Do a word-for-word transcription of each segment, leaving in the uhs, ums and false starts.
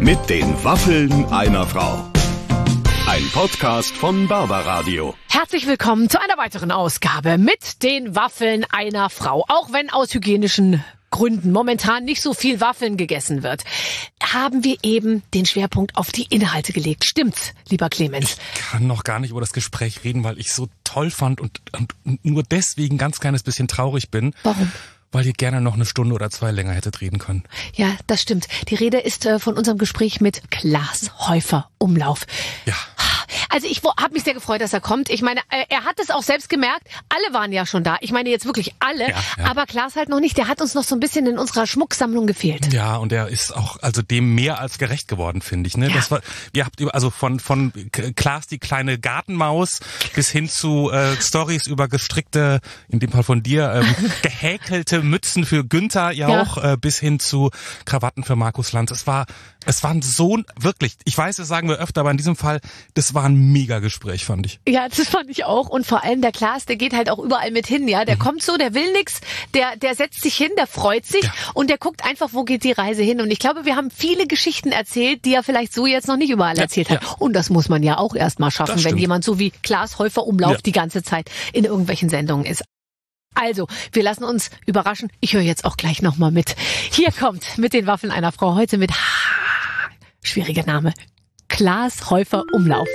Mit den Waffeln einer Frau. Ein Podcast von Barbaradio. Herzlich willkommen zu einer weiteren Ausgabe mit den Waffeln einer Frau. Auch wenn aus hygienischen Gründen momentan nicht so viel Waffeln gegessen wird, haben wir eben den Schwerpunkt auf die Inhalte gelegt. Stimmt's, lieber Clemens? Ich kann noch gar nicht über das Gespräch reden, weil ich so toll fand und, und nur deswegen ganz kleines bisschen traurig bin. Warum? Weil ihr gerne noch eine Stunde oder zwei länger hättet reden können. Ja, das stimmt. Die Rede ist äh, von unserem Gespräch mit Klaas Häufer Umlauf. Ja. Also ich habe mich sehr gefreut, dass er kommt. Ich meine, äh, er hat es auch selbst gemerkt. Alle waren ja schon da. Ich meine jetzt wirklich alle. Ja, ja. Aber Klaas halt noch nicht. Der hat uns noch so ein bisschen in unserer Schmucksammlung gefehlt. Ja, und er ist auch also dem mehr als gerecht geworden, finde ich. Ne? Ja. Das war, ihr habt über, also von von Klaas die kleine Gartenmaus bis hin zu äh, Stories über gestrickte, in dem Fall von dir, ähm, gehäkelte Mützen für Günther ja, ja. auch, äh, bis hin zu Krawatten für Markus Lanz. Es war Es war so, wirklich, ich weiß, das sagen wir öfter, aber in diesem Fall, das war ein mega Gespräch, fand ich. Ja, das fand ich auch. Und vor allem der Klaas, der geht halt auch überall mit hin, ja. Der mhm. kommt so, der will nix, der, der setzt sich hin, der freut sich ja. und der guckt einfach, wo geht die Reise hin. Und ich glaube, wir haben viele Geschichten erzählt, die er vielleicht so jetzt noch nicht überall ja, erzählt hat. Ja. Und das muss man ja auch erst mal schaffen, wenn jemand so wie Klaas Häufer Umlauf ja. die ganze Zeit in irgendwelchen Sendungen ist. Also, wir lassen uns überraschen. Ich höre jetzt auch gleich nochmal mit. Hier kommt mit den Waffeln einer Frau heute mit schwieriger Name. Klaas Häufer Umlauf.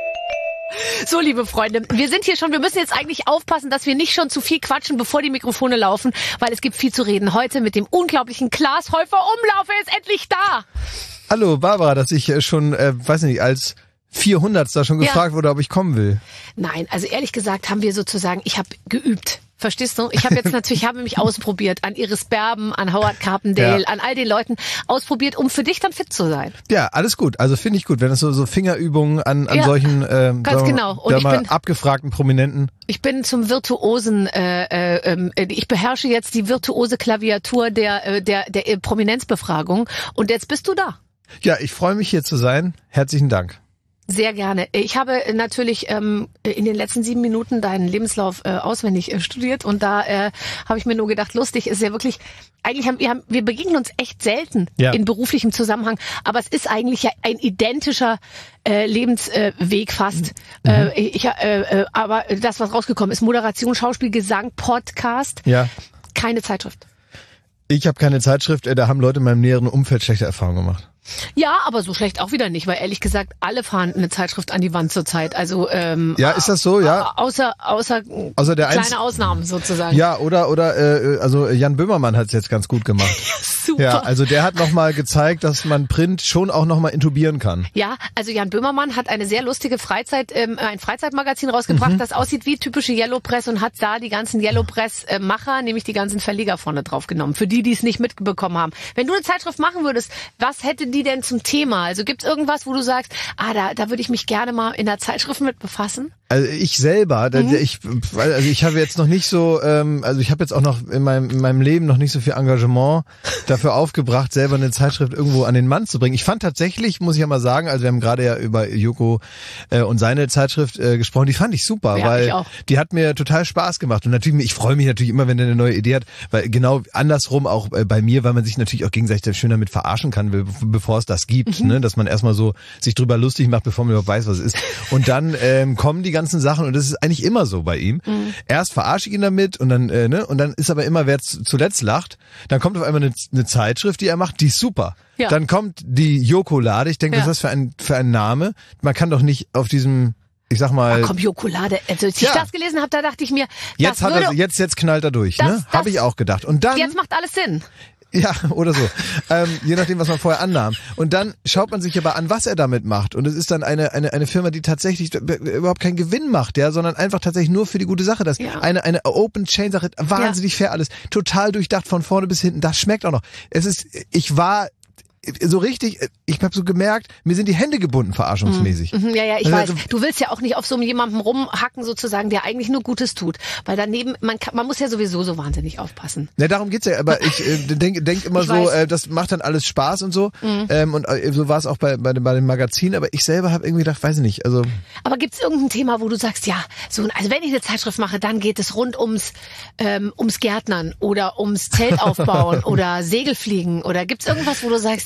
So, liebe Freunde, wir sind hier schon, wir müssen jetzt eigentlich aufpassen, dass wir nicht schon zu viel quatschen, bevor die Mikrofone laufen, weil es gibt viel zu reden. Heute mit dem unglaublichen Klaas Häufer Umlauf. Er ist endlich da. Hallo Barbara, dass ich schon, äh, weiß nicht, als vierhundertster schon gefragt ja. wurde, ob ich kommen will. Nein, also ehrlich gesagt haben wir sozusagen, ich habe geübt. Verstehst du? Ich habe jetzt natürlich, ich habe mich ausprobiert an Iris Berben, an Howard Carpendale, ja. an all den Leuten ausprobiert, um für dich dann fit zu sein. Ja, alles gut. Also finde ich gut, wenn es so, so Fingerübungen an, an ja, solchen ähm, ganz so, genau. Und ich ich mal bin abgefragten Prominenten. Ich bin zum virtuosen, äh, äh, äh, ich beherrsche jetzt die virtuose Klaviatur der äh, der der Prominenzbefragung und jetzt bist du da. Ja, ich freue mich hier zu sein. Herzlichen Dank. Sehr gerne. Ich habe natürlich ähm, in den letzten sieben Minuten deinen Lebenslauf äh, auswendig äh, studiert und da äh, habe ich mir nur gedacht, lustig ist ja wirklich, eigentlich haben wir, haben, wir begegnen uns echt selten ja. in beruflichem Zusammenhang, aber es ist eigentlich ja ein identischer äh, Lebensweg äh, fast. Mhm. Äh, ich, äh, äh, aber das, was rausgekommen ist, Moderation, Schauspiel, Gesang, Podcast, ja. keine Zeitschrift. Ich habe keine Zeitschrift, da haben Leute in meinem näheren Umfeld schlechte Erfahrungen gemacht. Ja, aber so schlecht auch wieder nicht, weil ehrlich gesagt, alle fahren eine Zeitschrift an die Wand zurzeit. Also ähm, ja, ist das so? Ja. Außer außer, außer der kleine Einz- Ausnahmen sozusagen. Ja, oder oder äh, also Jan Böhmermann hat es jetzt ganz gut gemacht. Super. Ja, also der hat nochmal gezeigt, dass man Print schon auch nochmal intubieren kann. Ja, also Jan Böhmermann hat eine sehr lustige Freizeit, ähm, ein Freizeitmagazin rausgebracht, mhm. das aussieht wie typische Yellow Press und hat da die ganzen Yellow Press-Macher, nämlich die ganzen Verleger vorne drauf genommen. Für die, die es nicht mitbekommen haben. Wenn du eine Zeitschrift machen würdest, was hätte die denn zum Thema? Also gibt's irgendwas, wo du sagst, ah, da, da würde ich mich gerne mal in der Zeitschrift mit befassen? Also ich selber, mhm. ich, also ich habe jetzt noch nicht so, ähm, also ich habe jetzt auch noch in meinem, in meinem Leben noch nicht so viel Engagement dafür aufgebracht, selber eine Zeitschrift irgendwo an den Mann zu bringen. Ich fand tatsächlich, muss ich ja mal sagen, also wir haben gerade ja über Joko äh, und seine Zeitschrift äh, gesprochen, die fand ich super, ja, weil ich auch. die hat mir total Spaß gemacht und natürlich, ich freue mich natürlich immer, wenn der eine neue Idee hat, weil genau andersrum auch äh, bei mir, weil man sich natürlich auch gegenseitig schön damit verarschen kann, be- bevor es das gibt, mhm. ne, dass man erstmal so sich drüber lustig macht, bevor man überhaupt weiß, was es ist. Und dann ähm, kommen die ganzen Sachen und das ist eigentlich immer so bei ihm. Mhm. Erst verarsche ich ihn damit und dann äh, ne und dann ist aber immer, wer z- zuletzt lacht, dann kommt auf einmal eine, eine Zeitschrift, die er macht, die ist super. Ja. Dann kommt die Jokolade, ich denke, ja. was ist das für ein für ein Name? Man kann doch nicht auf diesem, ich sag mal, ach komm, Jokolade. Also als ich ja. das gelesen habe, da dachte ich mir, jetzt das hat würde, er, jetzt jetzt knallt er durch, das, ne? Habe ich auch gedacht. Und dann jetzt macht alles Sinn. Ja, oder so. ähm, je nachdem, was man vorher annahm. Und dann schaut man sich aber an, was er damit macht. Und es ist dann eine eine eine Firma, die tatsächlich überhaupt keinen Gewinn macht, ja, sondern einfach tatsächlich nur für die gute Sache. Das ja. eine eine Open Chain Sache, wahnsinnig ja. fair alles, total durchdacht von vorne bis hinten. Das schmeckt auch noch. Es ist, ich war so richtig, ich habe so gemerkt, mir sind die Hände gebunden, verarschungsmäßig. Mhm, ja, ja, ich also, weiß. Du willst ja auch nicht auf so jemandem rumhacken sozusagen, der eigentlich nur Gutes tut. Weil daneben, man kann, man muss ja sowieso so wahnsinnig aufpassen. Ne, darum geht's ja, aber ich äh, denke denk immer ich so, äh, das macht dann alles Spaß und so. Mhm. Ähm, und äh, so war es auch bei, bei, dem, bei dem Magazin, aber ich selber habe irgendwie gedacht, weiß ich nicht. Also. Aber gibt's irgendein Thema, wo du sagst, ja, so, also wenn ich eine Zeitschrift mache, dann geht es rund ums, ähm, ums Gärtnern oder ums Zelt aufbauen oder Segelfliegen oder gibt's irgendwas, wo du sagst, ja,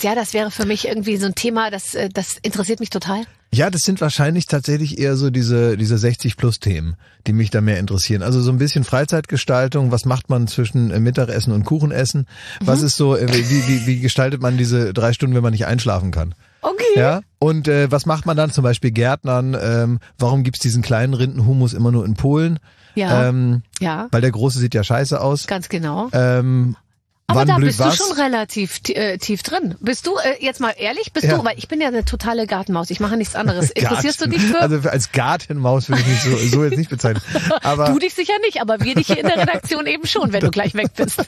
ja, das wäre für mich irgendwie so ein Thema, das, das interessiert mich total. Ja, das sind wahrscheinlich tatsächlich eher so diese diese sechzig-plus-Themen, die mich da mehr interessieren. Also so ein bisschen Freizeitgestaltung, was macht man zwischen Mittagessen und Kuchenessen? Was mhm. ist so, wie, wie, wie gestaltet man diese drei Stunden, wenn man nicht einschlafen kann? Okay. Ja, und äh, was macht man dann zum Beispiel Gärtnern? Ähm, warum gibt's diesen kleinen Rindenhumus immer nur in Polen? Ja, ähm, ja. Weil der große sieht ja scheiße aus. Ganz genau. Ähm, Aber Wann da blüht bist was? du schon relativ äh, tief drin. Bist du, äh, jetzt mal ehrlich, bist Ja. du, weil ich bin ja eine totale Gartenmaus, ich mache nichts anderes. Interessierst du dich für? Also als Gartenmaus würde ich mich so, so jetzt nicht bezeichnen. Aber Du dich sicher nicht, aber wir dich hier in der Redaktion eben schon, wenn du gleich weg bist.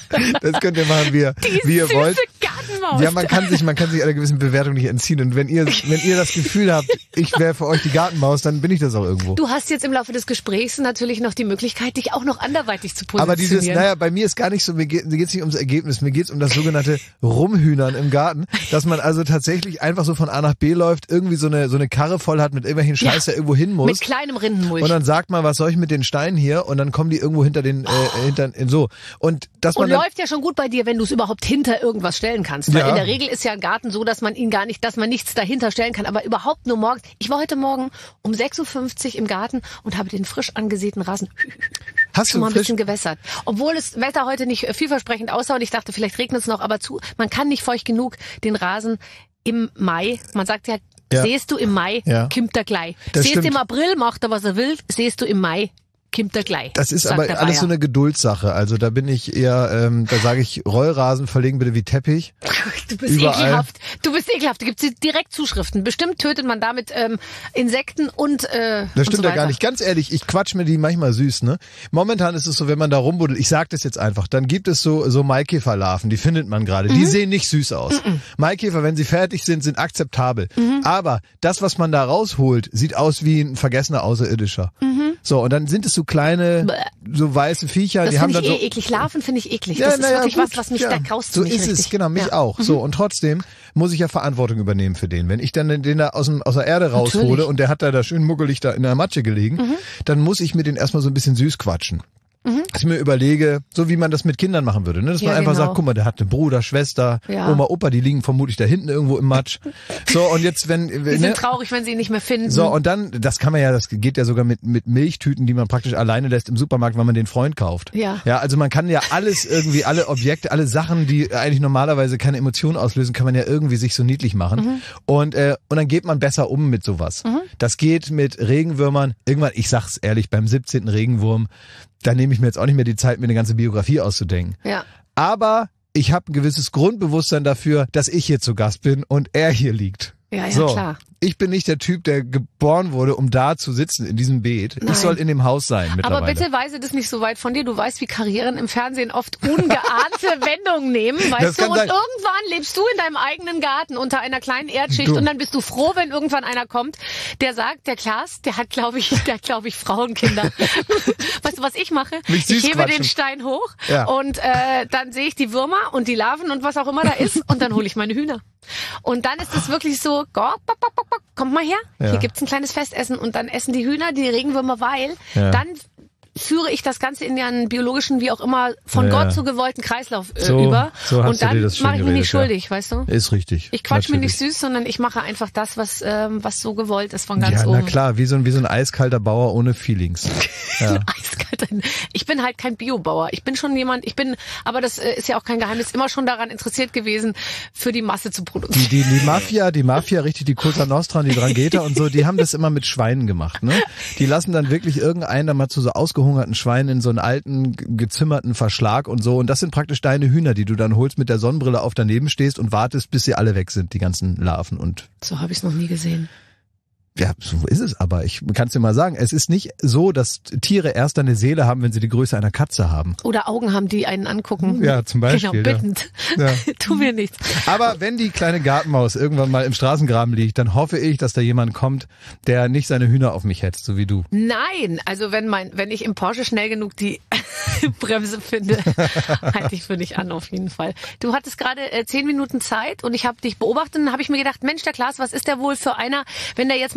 das könnt ihr machen, wie ihr, Die wie ihr süße wollt. Gartenmaus. Ja, man kann sich, man kann sich einer gewissen Bewertung nicht entziehen. Und wenn ihr, wenn ihr das Gefühl habt, ich wäre für euch die Gartenmaus, dann bin ich das auch irgendwo. Du hast jetzt im Laufe des Gesprächs natürlich noch die Möglichkeit, dich auch noch anderweitig zu positionieren. Aber dieses, naja, bei mir ist gar nicht so, mir geht es nicht ums Ergebnis, mir geht es um das sogenannte Rumhühnern im Garten, dass man also tatsächlich einfach so von A nach B läuft, irgendwie so eine so eine Karre voll hat mit irgendwelchen Scheiß, Ja, der irgendwo hin muss. mit kleinem Rindenmulch. Und dann sagt man, was soll ich mit den Steinen hier? Und dann kommen die irgendwo hinter den, äh, hinter, so. Und dass man Und dann, läuft ja schon gut bei dir, wenn du es überhaupt hinter irgendwas stellen kannst. Weil Ja. in der Regel ist ja ein Garten so, dass man ihn gar nicht, dass man nichts dahinter stellen kann. Aber überhaupt nur morgens. Ich war heute Morgen um sechs Uhr fünfzig im Garten und habe den frisch angesäten Rasen hast schon du mal ein frisch, bisschen gewässert. Obwohl das Wetter heute nicht vielversprechend aussah und ich dachte, vielleicht regnet es noch, aber zu, man kann nicht feucht genug den Rasen im Mai, man sagt ja, Ja. sähst du im Mai, Ja. kimmt er gleich. Das Sähst stimmt. im April, macht er, was er will, sähst du im Mai, kimmt er gleich. das ist sagt aber der alles Bayer. so eine Geduldssache. Also da bin ich eher, ähm, da sage ich, Rollrasen verlegen bitte wie Teppich. Du bist Überall. ekelhaft. Du bist ekelhaft. Da gibt's direkt Zuschriften. Bestimmt tötet man damit ähm, Insekten und äh, Das und stimmt so ja weiter. gar nicht. Ganz ehrlich, ich quatsch mir die manchmal süß, ne? Momentan ist es so, wenn man da rumbuddelt, ich sag das jetzt einfach, dann gibt es so so Maikäferlarven, die findet man gerade. Die sehen nicht süß aus. Mhm. Maikäfer, wenn sie fertig sind, sind akzeptabel. Mhm. Aber das, was man da rausholt, sieht aus wie ein vergessener Außerirdischer. Mhm. So, und dann sind es so kleine, Bäh. so weiße Viecher, Das die haben finde dann ich so... eh eklig. Larven finde ich eklig. Ja, das ist na ja, wirklich gut, was, was mich, ja. da graust So mich ist richtig. es, genau, mich Ja. auch. So, und trotzdem muss ich ja Verantwortung übernehmen für den. Wenn ich dann den da aus, dem, aus der Erde raushole Natürlich. und der hat da, da schön muggelig da in der Matsche gelegen, Mhm. dann muss ich mir den erstmal so ein bisschen süß quatschen. Mhm. Dass ich mir überlege, so wie man das mit Kindern machen würde, ne? Dass Ja, man einfach genau. sagt, guck mal, der hat einen Bruder, Schwester, Ja. Oma, Opa, die liegen vermutlich da hinten irgendwo im Matsch. So, und jetzt, wenn... Die ne? sind traurig, wenn sie ihn nicht mehr finden. So, und dann, das kann man ja, das geht ja sogar mit, mit Milchtüten, die man praktisch alleine lässt im Supermarkt, weil man den Freund kauft. Ja. Ja, also man kann ja alles irgendwie, alle Objekte, alle Sachen, die eigentlich normalerweise keine Emotionen auslösen, kann man ja irgendwie sich so niedlich machen. Mhm. Und, äh, und dann geht man besser um mit sowas. Mhm. Das geht mit Regenwürmern. Irgendwann, ich sag's ehrlich, beim siebzehnten Regenwurm, da nehme ich mir jetzt auch nicht mehr die Zeit, mir eine ganze Biografie auszudenken. Ja. Aber ich habe ein gewisses Grundbewusstsein dafür, dass ich hier zu Gast bin und er hier liegt. Ja, ja, so, klar. ich bin nicht der Typ, der geboren wurde, um da zu sitzen in diesem Beet. Nein. Ich soll in dem Haus sein mittlerweile. Aber bitte weise das nicht so weit von dir. Du weißt, wie Karrieren im Fernsehen oft ungeahnte Wendungen nehmen, Das weißt du? kann Und sein. irgendwann lebst du in deinem eigenen Garten unter einer kleinen Erdschicht Du. und dann bist du froh, wenn irgendwann einer kommt, der sagt, der Klaas, der hat, glaube ich, der hat, glaube ich, Frauenkinder. Weißt du, was ich mache? Mich süß Ich hebe quatschen. den Stein hoch Ja. und äh, dann sehe ich die Würmer und die Larven und was auch immer da ist und dann hole ich meine Hühner. Und dann ist es wirklich so, gok, bok, bok, bok, bok, kommt mal her, Ja. hier gibt's ein kleines Festessen und dann essen die Hühner, die Regenwürmer, weil Ja. dann führe ich das Ganze in einen biologischen, wie auch immer, von Ja, Gott ja. so gewollten Kreislauf äh, So- über. so hast und du dann dir das schön mache ich mich nicht geredet, ja. schuldig, weißt du? Ist richtig. Ich quatsch mir Natürlich. nicht süß, sondern ich mache einfach das, was ähm, was so gewollt ist von ganz Ja, oben. na klar, wie so, ein, wie so ein eiskalter Bauer ohne Feelings. Ja. Eiskalt. Ich bin halt kein Biobauer. Ich bin schon jemand, ich bin, aber das äh, ist ja auch kein Geheimnis, immer schon daran interessiert gewesen, für die Masse zu Die, produzieren. die, die Mafia, die Mafia, richtig, die Cosa Nostra und die Drangheta und so, die haben das immer mit Schweinen gemacht, ne? Die lassen dann wirklich irgendeinen da mal zu so ausgehungerten Schweinen in so einen alten, gezimmerten Verschlag und so. Und das sind praktisch deine Hühner, die du dann holst, mit der Sonnenbrille auf daneben stehst und wartest, bis sie alle weg sind, die ganzen Larven und So habe ich es noch nie gesehen. ja, so ist es aber. Ich kann es dir mal sagen, es ist nicht so, dass Tiere erst eine Seele haben, wenn sie die Größe einer Katze haben. Oder Augen haben, die einen angucken. Ja, zum Beispiel, Genau, ja. bittend. Ja. Tu mir nichts. Aber wenn die kleine Gartenmaus irgendwann mal im Straßengraben liegt, dann hoffe ich, dass da jemand kommt, der nicht seine Hühner auf mich hetzt, so wie du. Nein, also wenn mein, wenn ich im Porsche schnell genug die Bremse finde, halte ich für dich an auf jeden Fall. Du hattest gerade äh, zehn Minuten Zeit und ich habe dich beobachtet und habe ich mir gedacht, Mensch, der Klaas, was ist der wohl für einer, wenn der jetzt mal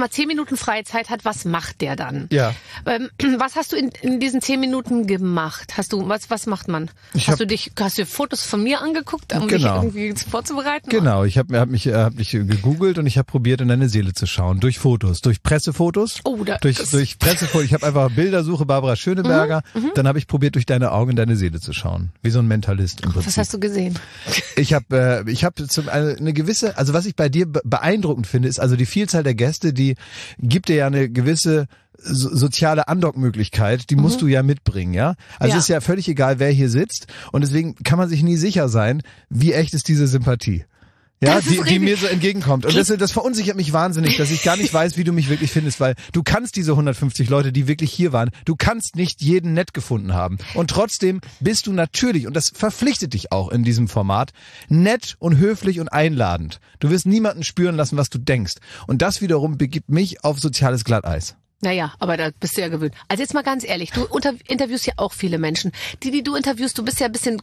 zehn Minuten freie Zeit hat, was macht der dann? Ja. Ähm, was hast du in, in diesen zehn Minuten gemacht? Hast du, was, was macht man? Ich hast hab, du dich, hast du Fotos von mir angeguckt, um genau. dich irgendwie vorzubereiten? Genau, ich habe hab mich, hab mich gegoogelt und ich habe probiert, in deine Seele zu schauen. Durch Fotos, durch Pressefotos. Oh, da, durch, durch Pressefotos. Ich habe einfach Bildersuche Barbara Schöneberger. Mhm, dann habe ich probiert, durch deine Augen in deine Seele zu schauen. Wie so ein Mentalist im Prinzip. Was hast du gesehen? Ich habe äh, ich hab zum eine, eine gewisse, also was ich bei dir beeindruckend finde, ist also die Vielzahl der Gäste, die gibt dir ja eine gewisse so, soziale Andockmöglichkeit, die mhm. musst du ja mitbringen, ja? Also ja. es ist ja völlig egal, wer hier sitzt und deswegen kann man sich nie sicher sein, wie echt ist diese Sympathie. Ja, die, die mir so entgegenkommt. Und das, das verunsichert mich wahnsinnig, dass ich gar nicht weiß, wie du mich wirklich findest, weil du kannst diese hundertfünfzig Leute, die wirklich hier waren, du kannst nicht jeden nett gefunden haben. Und trotzdem bist du natürlich, und das verpflichtet dich auch in diesem Format, nett und höflich und einladend. Du wirst niemanden spüren lassen, was du denkst. Und das wiederum begibt mich auf soziales Glatteis. Naja, aber da bist du ja gewöhnt. Also jetzt mal ganz ehrlich, du unter, interviewst ja auch viele Menschen. Die, die du interviewst, du bist ja ein bisschen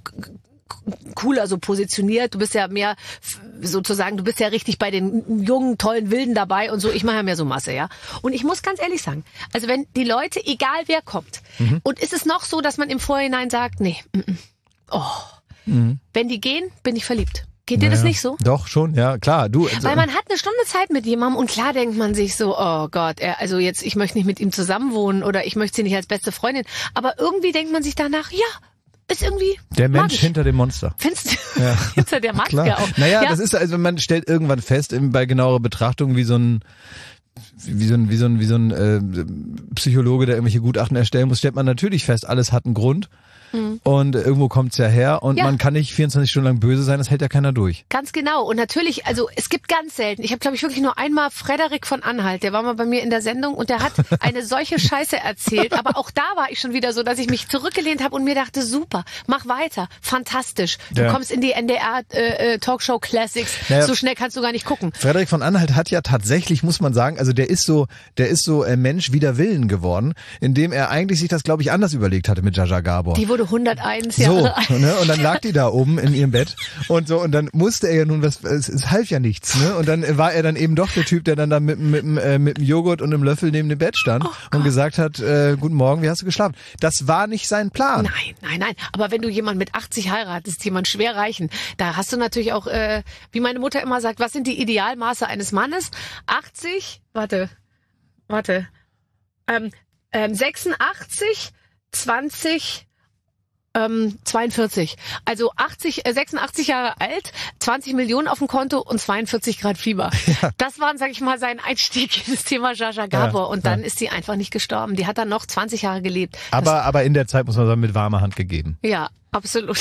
cooler so positioniert, du bist ja mehr sozusagen, du bist ja richtig bei den jungen, tollen Wilden dabei und so, ich mache ja mehr so Masse, ja. Und ich muss ganz ehrlich sagen, also wenn die Leute, egal wer kommt, mhm. und ist es noch so, dass man im Vorhinein sagt, nee, mm, mm, oh, mhm. wenn die gehen, bin ich verliebt. Geht dir naja, das nicht so? Doch, schon, ja, klar. Du, also, weil man hat eine Stunde Zeit mit jemandem und klar denkt man sich so, oh Gott, er, also jetzt, ich möchte nicht mit ihm zusammenwohnen oder ich möchte sie nicht als beste Freundin, aber irgendwie denkt man sich danach, ja, ist irgendwie der Mensch magisch. Hinter dem Monster. Findest du? Ja. Hinter der Maske Klar. auch. Naja, ja. das ist also, man stellt irgendwann fest, bei genauerer Betrachtung, wie so ein wie so ein wie so ein wie so ein äh, Psychologe, der irgendwelche Gutachten erstellen muss, stellt man natürlich fest, alles hat einen Grund. Mhm. Und irgendwo kommt's ja her und ja. man kann nicht vierundzwanzig Stunden lang böse sein, das hält ja keiner durch. Ganz genau. Und natürlich, also es gibt ganz selten, ich habe glaube ich wirklich nur einmal Frederik von Anhalt, der war mal bei mir in der Sendung und der hat eine solche Scheiße erzählt, aber auch da war ich schon wieder so, dass ich mich zurückgelehnt habe und mir dachte, super, mach weiter, fantastisch. Du ja. kommst in die N D R äh, Talkshow Classics, naja, so schnell kannst du gar nicht gucken. Frederik von Anhalt hat ja tatsächlich, muss man sagen, also der ist so, der ist so äh, Mensch wider Willen geworden, indem er eigentlich sich das, glaube ich, anders überlegt hatte mit Jaja Gabor. Die wurde hunderteins Jahre alt. So, ne? Und dann lag die da oben in ihrem Bett und so und dann musste er ja nun was, es, es half ja nichts, ne? Und dann war er dann eben doch der Typ, der dann da mit mit äh, mit dem Joghurt und einem Löffel neben dem Bett stand oh und gesagt hat, äh, guten Morgen, wie hast du geschlafen? Das war nicht sein Plan. Nein, nein, nein. Aber wenn du jemanden mit achtzig heiratest, jemand schwer reichen, da hast du natürlich auch, äh, wie meine Mutter immer sagt, was sind die Idealmaße eines Mannes? achtzig, warte, warte, ähm, ähm, sechsundachtzig, zwanzig, Ähm, zweiundvierzig. Also achtzig, äh, sechsundachtzig Jahre alt, zwanzig Millionen auf dem Konto und zweiundvierzig Grad Fieber. Ja. Das war, sag ich mal, sein Einstieg in das Thema Jaja Gabor. Ja, und dann ja. ist sie einfach nicht gestorben. Die hat dann noch zwanzig Jahre gelebt. Aber, das, aber in der Zeit, muss man sagen, mit warmer Hand gegeben. Ja, absolut.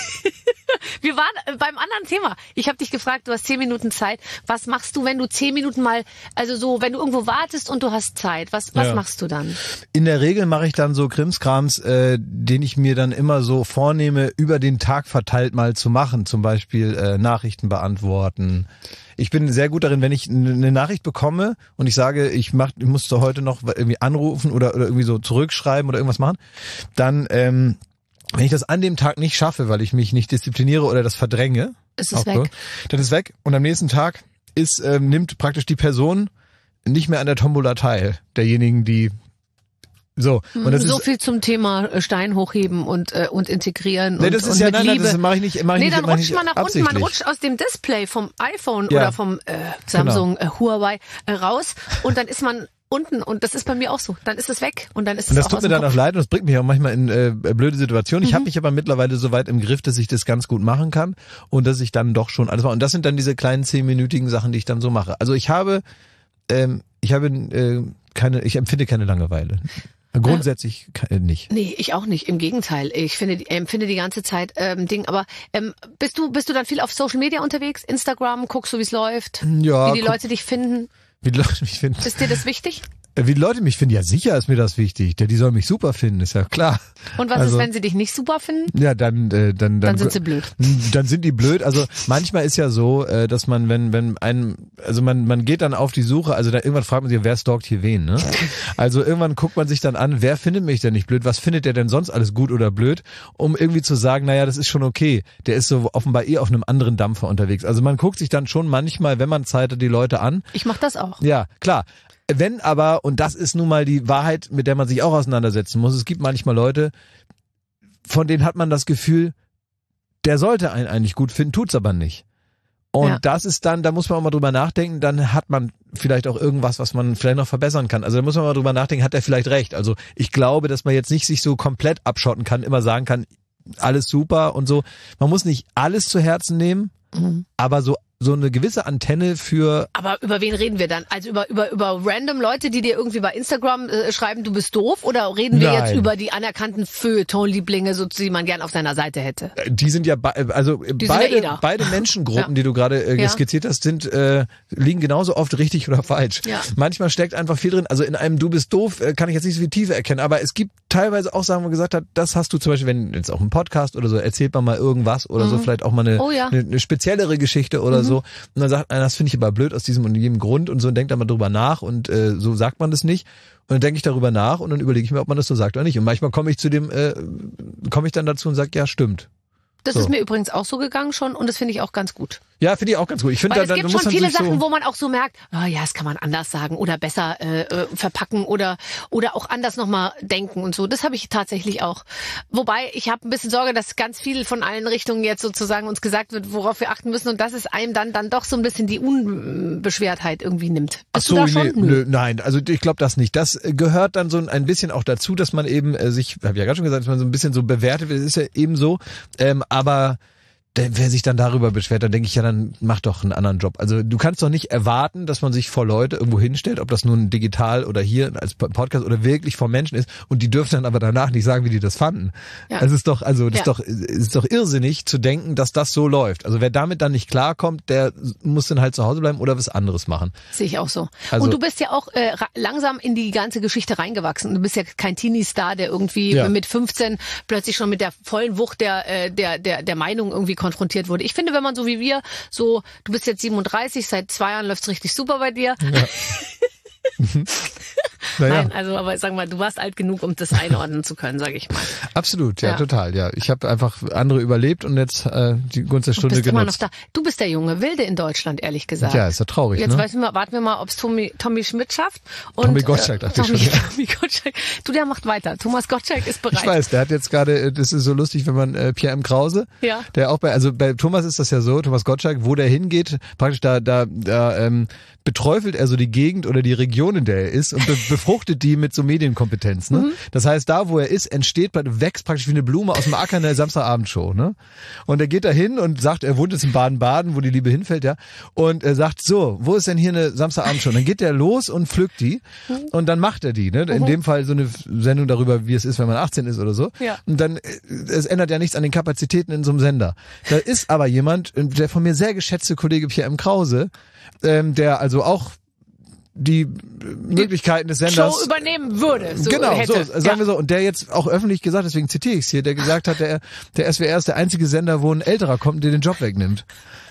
Wir waren beim anderen Thema. Ich habe dich gefragt, du hast zehn Minuten Zeit. Was machst du, wenn du zehn Minuten mal, also so, wenn du irgendwo wartest und du hast Zeit, was was ja. machst du dann? In der Regel mache ich dann so Krimskrams, äh, den ich mir dann immer so vornehme, über den Tag verteilt mal zu machen. Zum Beispiel äh, Nachrichten beantworten. Ich bin sehr gut darin, wenn ich eine Nachricht bekomme und ich sage, ich mach, ich musste heute noch irgendwie anrufen oder, oder irgendwie so zurückschreiben oder irgendwas machen, dann ähm, wenn ich das an dem Tag nicht schaffe, weil ich mich nicht diszipliniere oder das verdränge, ist es weg. Dann ist es weg und am nächsten Tag ist ähm, nimmt praktisch die Person nicht mehr an der Tombola teil, derjenigen, die so. Und das so ist, viel zum Thema Stein hochheben und äh, und integrieren nee, das und, ist und ja, mit nein, nein, Liebe. Das mache ich nicht. Mach ich nee, nicht, dann mach rutscht ich man nach unten, man absichtlich. rutscht aus dem Display vom iPhone ja. oder vom äh, Samsung, genau. äh, Huawei äh, raus und dann ist man unten und das ist bei mir auch so. Dann ist es weg und dann ist es und das auch tut aus mir dem dann Kopf. auch leid und das bringt mich auch manchmal in äh, blöde Situationen. Ich Mhm. habe mich aber mittlerweile so weit im Griff, dass ich das ganz gut machen kann und dass ich dann doch schon alles mache. Und das sind dann diese kleinen zehnminütigen Sachen, die ich dann so mache. Also ich habe, ähm, ich habe äh, keine, ich empfinde keine Langeweile. Grundsätzlich äh, nicht. Nee, ich auch nicht. Im Gegenteil. Ich finde, empfinde die ganze Zeit ähm, Ding. Aber ähm, bist du bist du dann viel auf Social Media unterwegs? Instagram, guckst du, wie es läuft? Ja. Wie die guck, Leute dich finden? Wie die Leute mich finden. Ist dir das wichtig? Wie die Leute mich finden, ja sicher ist mir das wichtig. Der, die sollen mich super finden, ist ja klar. Und was also, ist, wenn sie dich nicht super finden? Ja, dann, äh, dann, dann, dann sind sie blöd. Dann sind die blöd. Also manchmal ist ja so, äh, dass man, wenn, wenn ein, also man, man geht dann auf die Suche. Also da irgendwann fragt man sich, wer stalkt hier wen, ne? Also irgendwann guckt man sich dann an, wer findet mich denn nicht blöd? Was findet der denn sonst alles gut oder blöd? Um irgendwie zu sagen, naja, das ist schon okay. Der ist so offenbar eh auf einem anderen Dampfer unterwegs. Also man guckt sich dann schon manchmal, wenn man Zeit hat, die Leute an. Ich mach das auch. Ja, klar. Wenn aber, und das ist nun mal die Wahrheit, mit der man sich auch auseinandersetzen muss, es gibt manchmal Leute, von denen hat man das Gefühl, der sollte einen eigentlich gut finden, tut's aber nicht. Und ja. das ist dann, da muss man auch mal drüber nachdenken, dann hat man vielleicht auch irgendwas, was man vielleicht noch verbessern kann. Also da muss man mal drüber nachdenken, hat er vielleicht recht. Also ich glaube, dass man jetzt nicht sich so komplett abschotten kann, immer sagen kann, alles super und so. Man muss nicht alles zu Herzen nehmen, mhm. aber so so eine gewisse Antenne für... Aber über wen reden wir dann? Also über über über random Leute, die dir irgendwie bei Instagram äh, schreiben, du bist doof? Oder reden wir Nein. jetzt über die anerkannten Feuilleton-Lieblinge, so, die man gern auf seiner Seite hätte? Die sind ja, be- also die beide, ja eh beide Menschengruppen, ja. die du gerade äh, ja. skizziert hast, sind äh, liegen genauso oft richtig oder falsch. Ja. Manchmal steckt einfach viel drin. Also in einem Du bist doof äh, kann ich jetzt nicht so viel Tiefe erkennen, aber es gibt teilweise auch Sachen, wo man gesagt hat, das hast du zum Beispiel, wenn jetzt auch im Podcast oder so, erzählt man mal irgendwas oder mhm. so, vielleicht auch mal eine, oh, ja. eine, eine speziellere Geschichte oder mhm. so. Und dann sagt einer, das finde ich aber blöd aus diesem und jenem Grund und so, und denkt dann mal drüber nach und äh, so sagt man das nicht. Und dann denke ich darüber nach und dann überlege ich mir, ob man das so sagt oder nicht. Und manchmal komme ich zu dem, äh, komme ich dann dazu und sage, ja, stimmt. Das so. ist mir übrigens auch so gegangen schon und das finde ich auch ganz gut. Ja, finde ich auch ganz gut. Ich finde, Weil da, es da gibt muss schon man viele sich so Sachen, wo man auch so merkt, oh ja, das kann man anders sagen oder besser äh, äh, verpacken oder oder auch anders nochmal denken und so. Das habe ich tatsächlich auch. Wobei, ich habe ein bisschen Sorge, dass ganz viel von allen Richtungen jetzt sozusagen uns gesagt wird, worauf wir achten müssen und dass es einem dann dann doch so ein bisschen die Unbeschwertheit irgendwie nimmt. Bist Ach so, du da schon? Nee, nö, nein, also ich glaube das nicht. Das gehört dann so ein bisschen auch dazu, dass man eben äh, sich, habe ich ja gerade schon gesagt, dass man so ein bisschen so bewertet wird. Das ist ja eben so, ähm, aber wer sich dann darüber beschwert, dann denke ich ja, dann mach doch einen anderen Job. Also du kannst doch nicht erwarten, dass man sich vor Leute irgendwo hinstellt, ob das nun digital oder hier als Podcast oder wirklich vor Menschen ist, und die dürfen dann aber danach nicht sagen, wie die das fanden. Ja. Das ist doch, also das ja. ist doch, ist doch irrsinnig zu denken, dass das so läuft. Also wer damit dann nicht klarkommt, der muss dann halt zu Hause bleiben oder was anderes machen. Sehe ich auch so. Also, und du bist ja auch äh, langsam in die ganze Geschichte reingewachsen. Du bist ja kein Teenie-Star, der irgendwie ja. mit fünfzehn plötzlich schon mit der vollen Wucht der äh, der der der Meinung irgendwie konfrontiert wurde. Ich finde, wenn man so wie wir, so, du bist jetzt siebenunddreißig, seit zwei Jahren läuft's richtig super bei dir. Ja. Naja. Nein, also aber sag mal, du warst alt genug, um das einordnen zu können, sage ich mal. Absolut, ja, ja. total, ja. Ich habe einfach andere überlebt und jetzt äh, die Gunst der Stunde bist genutzt. Immer noch da. Du bist der junge Wilde in Deutschland, ehrlich gesagt. Ja, ist ja traurig, jetzt ne? Jetzt wir, warten wir mal, ob es Tommy, Tommy Schmidt schafft. Und, Tommy Gottschalk, dachte äh, Tommy, ich schon. Ja. Tommy Gottschalk. Du, der macht weiter. Thomas Gottschalk ist bereit. Ich weiß, der hat jetzt gerade, das ist so lustig, wenn man äh, Pierre M. Krause, ja. der auch bei, also bei Thomas ist das ja so, Thomas Gottschalk, wo der hingeht, praktisch da, da, da ähm, beträufelt er so die Gegend oder die Region, in der er ist und be- befruchtet die mit so Medienkompetenz. Ne? Mhm. Das heißt, da wo er ist, entsteht, wächst praktisch wie eine Blume aus dem Acker in der Samstagabendshow. Ne? Und er geht da hin und sagt, er wohnt jetzt in Baden-Baden, wo die Liebe hinfällt, ja. Und er sagt, so, wo ist denn hier eine Samstagabendshow? Und dann geht er los und pflückt die mhm. und dann macht er die. Ne? In mhm. dem Fall so eine Sendung darüber, wie es ist, wenn man achtzehn ist oder so. Ja. Und dann, es ändert ja nichts an den Kapazitäten in so einem Sender. Da ist aber jemand, der von mir sehr geschätzte Kollege Pierre M. Krause, ähm, der also auch die Möglichkeiten des Senders Show übernehmen würde. So genau, hätte. so sagen ja. wir so. Und der jetzt auch öffentlich gesagt, deswegen zitiere ich es hier, der gesagt hat, der, der S W R ist der einzige Sender, wo ein Älterer kommt, der den Job wegnimmt.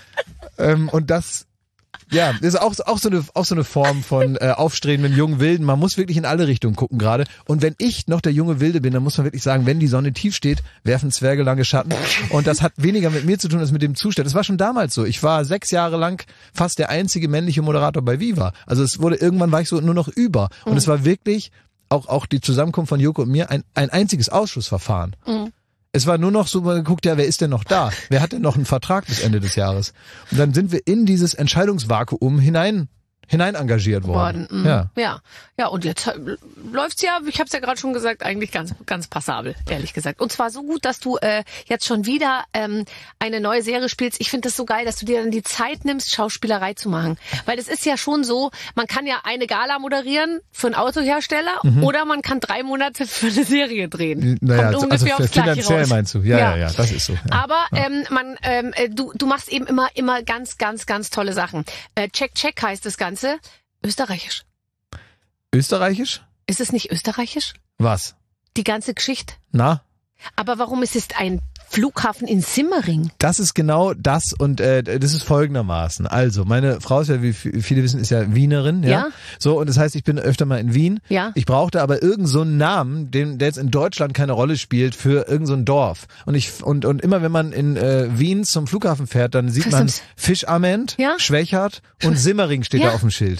ähm, und das, ja, ist auch, auch so eine, auch so eine Form von äh, aufstrebendem jungen Wilden. Man muss wirklich in alle Richtungen gucken gerade. Und wenn ich noch der junge Wilde bin, dann muss man wirklich sagen, wenn die Sonne tief steht, werfen Zwerge lange Schatten. Und das hat weniger mit mir zu tun als mit dem Zustand. Das war schon damals so. Ich war sechs Jahre lang fast der einzige männliche Moderator bei Viva. Also es wurde, irgendwann war ich so nur noch über. Und mhm. es war wirklich, auch, auch die Zusammenkunft von Joko und mir, ein, ein einziges Ausschussverfahren. Mhm. Es war nur noch so, man guckt, ja, wer ist denn noch da? Wer hat denn noch einen Vertrag bis Ende des Jahres? Und dann sind wir in dieses Entscheidungsvakuum hinein hinein engagiert worden. worden. Ja. ja, ja. Und jetzt äh, läuft's ja, ich habe es ja gerade schon gesagt, eigentlich ganz ganz passabel, ehrlich gesagt. Und zwar so gut, dass du äh, jetzt schon wieder ähm, eine neue Serie spielst. Ich finde das so geil, dass du dir dann die Zeit nimmst, Schauspielerei zu machen, weil es ist ja schon so, man kann ja eine Gala moderieren für einen Autohersteller mhm. oder man kann drei Monate für eine Serie drehen. Naja, Kommt also, ungefähr also aufs Gleiche finanziell raus. meinst du? Ja, ja, ja, ja, das ist so. Ja. Aber ja. ähm, man, ähm, du du machst eben immer immer ganz ganz ganz tolle Sachen. Äh, Check Check heißt das Ganze. Österreichisch. Österreichisch? Ist es nicht österreichisch? Was? Die ganze Geschichte. Na? Aber warum ist es ein Flughafen in Simmering? Das ist genau das und äh, das ist folgendermaßen. Also, meine Frau ist ja, wie viele wissen, ist ja Wienerin. Ja. ja. So, und das heißt, ich bin öfter mal in Wien. Ja. Ich brauchte aber irgend so einen Namen, den, der jetzt in Deutschland keine Rolle spielt, für irgend so ein Dorf. Und ich und und immer wenn man in äh, Wien zum Flughafen fährt, dann sieht man Fischamend, ja? Schwechat und Simmering steht ja. da auf dem Schild. Ja.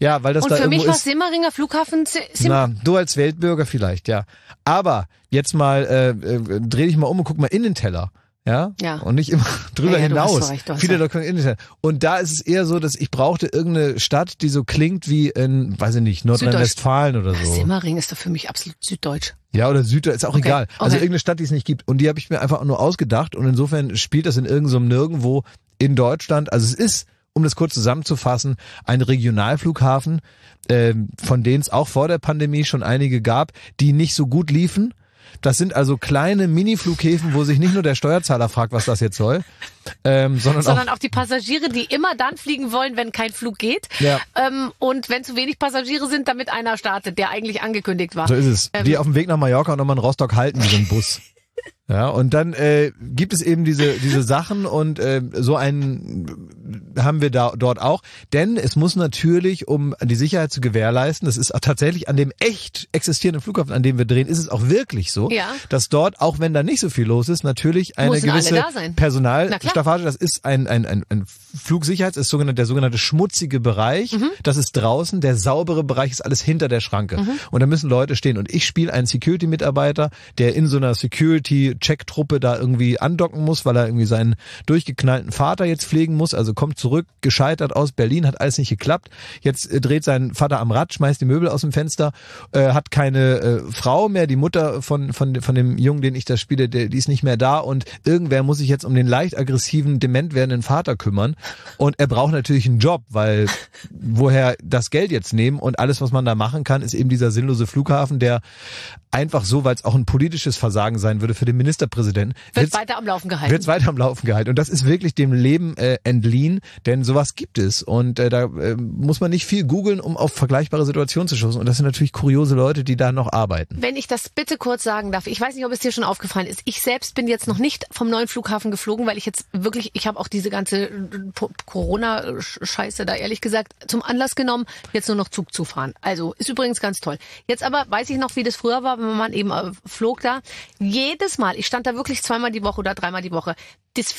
Ja, weil das Und da für irgendwo mich war ist. Simmeringer Flughafen Sim Na, du als Weltbürger vielleicht, ja. Aber jetzt mal, äh, äh, dreh dich mal um und guck mal in den Teller. Ja? Ja. Und nicht immer drüber Ja, ja, du hast hinaus. so recht, du hast Viele so Leute können in den Teller. Und da ist es eher so, dass ich brauchte irgendeine Stadt, die so klingt wie in, weiß ich nicht, Nordrhein-Westfalen oder so. Simmering ist doch für mich absolut süddeutsch. Ja, oder Süd, ist auch Okay, egal. Also okay. irgendeine Stadt, die es nicht gibt. Und die habe ich mir einfach nur ausgedacht. Und insofern spielt das in irgendeinem so Nirgendwo in Deutschland. Also es ist, um das kurz zusammenzufassen, ein Regionalflughafen, äh, von denen es auch vor der Pandemie schon einige gab, die nicht so gut liefen. Das sind also kleine Mini-Flughäfen, wo sich nicht nur der Steuerzahler fragt, was das jetzt soll, ähm, sondern, Sondern auch, auch die Passagiere, die immer dann fliegen wollen, wenn kein Flug geht. Ja. Ähm, und wenn zu wenig Passagiere sind, damit einer startet, der eigentlich angekündigt war. so ist es, Ähm, die auf dem Weg nach Mallorca und nochmal in Rostock halten, wie so ein Bus. Ja, und dann äh, gibt es eben diese diese Sachen und äh, so einen haben wir da dort auch, denn es muss natürlich, um die Sicherheit zu gewährleisten, das ist auch tatsächlich an dem echt existierenden Flughafen, an dem wir drehen, ist es auch wirklich so, Ja. dass dort, auch wenn da nicht so viel los ist, natürlich eine Müssen alle gewisse da sein. Personalstaffage, das ist ein ein ein, ein Flugsicherheits, ist sogenannte, der sogenannte schmutzige Bereich, Mhm. das ist draußen, der saubere Bereich ist alles hinter der Schranke Mhm. und da müssen Leute stehen und ich spiele einen Security-Mitarbeiter, der in so einer Security-Check-Truppe da irgendwie andocken muss, weil er irgendwie seinen durchgeknallten Vater jetzt pflegen muss, also kommt zurück, gescheitert aus Berlin, hat alles nicht geklappt, jetzt äh, dreht sein Vater am Rad, schmeißt die Möbel aus dem Fenster, äh, hat keine äh, Frau mehr, die Mutter von von von dem Jungen, den ich da spiele, der, die ist nicht mehr da und irgendwer muss sich jetzt um den leicht aggressiven, dement werdenden Vater kümmern und er braucht natürlich einen Job, weil woher das Geld jetzt nehmen und alles, was man da machen kann, ist eben dieser sinnlose Flughafen, der einfach so, weil es auch ein politisches Versagen sein würde für den Ministerpräsidenten, wird wird's- weiter am Laufen gehalten. wird's weiter am Laufen gehalten. Und das ist wirklich dem Leben äh, entliehen, denn sowas gibt es. Und äh, da äh, muss man nicht viel googeln, um auf vergleichbare Situationen zu stoßen. Und das sind natürlich kuriose Leute, die da noch arbeiten. Wenn ich das bitte kurz sagen darf, ich weiß nicht, ob es dir schon aufgefallen ist. Ich selbst bin jetzt noch nicht vom neuen Flughafen geflogen, weil ich jetzt wirklich, ich habe auch diese ganze Corona-Scheiße da ehrlich gesagt zum Anlass genommen, jetzt nur noch Zug zu fahren. Also ist übrigens ganz toll. Jetzt aber weiß ich noch, wie das früher war, wenn man eben äh, flog da. Jedes Mal, ich stand da wirklich zweimal die Woche oder dreimal die Woche, das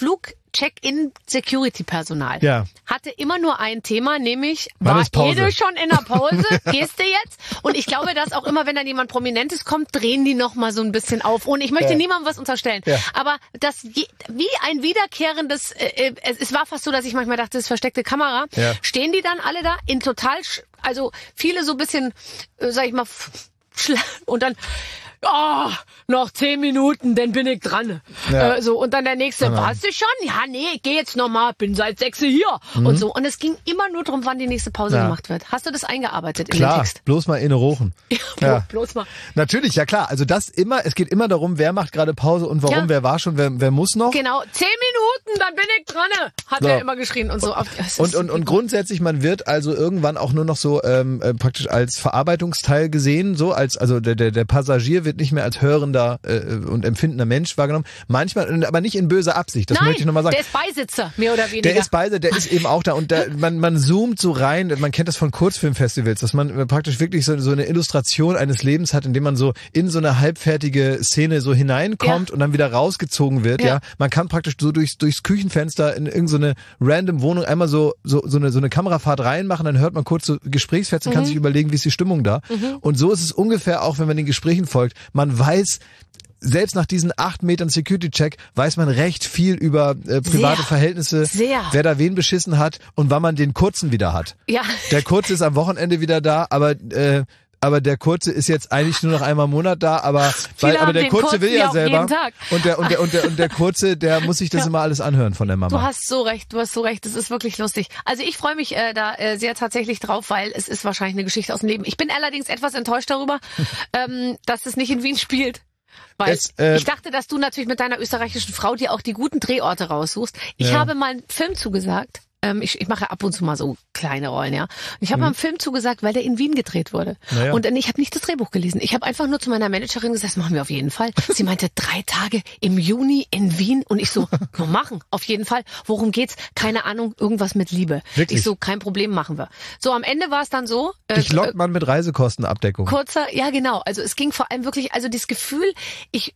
Flug-Check-In-Security-Personal Ja. hatte immer nur ein Thema, nämlich, Wann war ist Pause? Ede schon in der Pause? Gehst du jetzt? Und ich glaube, dass auch immer, wenn dann jemand Prominentes kommt, drehen die noch mal so ein bisschen auf. Und ich möchte Ja. niemandem was unterstellen. Ja. Aber das je, wie ein wiederkehrendes, äh, äh, es, es war fast so, dass ich manchmal dachte, das ist versteckte Kamera. Ja. Stehen die dann alle da in total, sch- also viele so ein bisschen, äh, sag ich mal, f- schla- und dann, oh, noch zehn Minuten, dann bin ich dran. Ja. Äh, so, und dann der nächste, Genau. warst du schon? Ja, nee, ich geh jetzt nochmal, bin seit sechs hier. Und so. Und es ging immer nur darum, wann die nächste Pause Ja. gemacht wird. Hast du das eingearbeitet in den Klar, Text? bloß mal inne rochen. Ja. Bloß mal. Natürlich, ja klar. Also das immer, es geht immer darum, wer macht gerade Pause und warum, Ja. wer war schon, wer, wer muss noch. Genau, zehn Minuten, dann bin ich dran, hat So. er immer geschrien und so. Auf- es Und, ist- und, und grundsätzlich, man wird also irgendwann auch nur noch so ähm, äh, praktisch als Verarbeitungsteil gesehen, so als also der der, der Passagier wird nicht mehr als hörender äh, und empfindender Mensch wahrgenommen. Manchmal, aber nicht in böser Absicht. Das Nein, möchte ich nochmal sagen. der ist Beisitzer, mehr oder weniger. Der ist beide, der ist eben auch da und da, man, man zoomt so rein, man kennt das von Kurzfilmfestivals, dass man praktisch wirklich so, so eine Illustration eines Lebens hat, indem man so in so eine halbfertige Szene so hineinkommt Ja. und dann wieder rausgezogen wird, ja. Ja. Man kann praktisch so durchs, durchs Küchenfenster in irgendeine so random Wohnung einmal so, so, so eine, so eine Kamerafahrt reinmachen, dann hört man kurz so Gesprächsfetzen, Mhm. kann sich überlegen, wie ist die Stimmung da. Und so ist es ungefähr auch, wenn man den Gesprächen folgt. Man weiß, selbst nach diesen acht Metern Security-Check weiß man recht viel über äh, private Sehr. Verhältnisse, Sehr. wer da wen beschissen hat und wann man den Kurzen wieder hat. Ja. Der Kurze ist am Wochenende wieder da, aber äh, aber der Kurze ist jetzt eigentlich nur noch einmal im Monat da, aber weil, aber haben der den Kurze Kurzen will ja ja auch selber jeden Tag. und der und der und der und der Kurze, der muss sich das Ja. immer alles anhören von der Mama. Du hast so recht, du hast so recht. Das ist wirklich lustig. Also ich freue mich äh, da äh, sehr tatsächlich drauf, weil es ist wahrscheinlich eine Geschichte aus dem Leben. Ich bin allerdings etwas enttäuscht darüber, ähm, dass es nicht in Wien spielt. Weil Es, äh, ich dachte, dass du natürlich mit deiner österreichischen Frau dir auch die guten Drehorte raussuchst. Ich Ja. habe mal einen Film zugesagt. Ähm, ich, ich mache ab und zu mal so kleine Rollen, ja. Und ich habe Mhm. mal einen Film zugesagt, weil der in Wien gedreht wurde. Naja. Und äh, ich habe nicht das Drehbuch gelesen. Ich habe einfach nur zu meiner Managerin gesagt, das machen wir auf jeden Fall. Sie meinte, drei Tage im Juni in Wien. Und ich so, wir machen, auf jeden Fall. Worum geht's? Keine Ahnung, irgendwas mit Liebe. Wirklich? Ich so, kein Problem, machen wir. So, am Ende war es dann so. Äh, Dich lockt man mit Reisekostenabdeckung. Kurzer, ja genau. Also es ging vor allem wirklich, also dieses Gefühl, ich, ich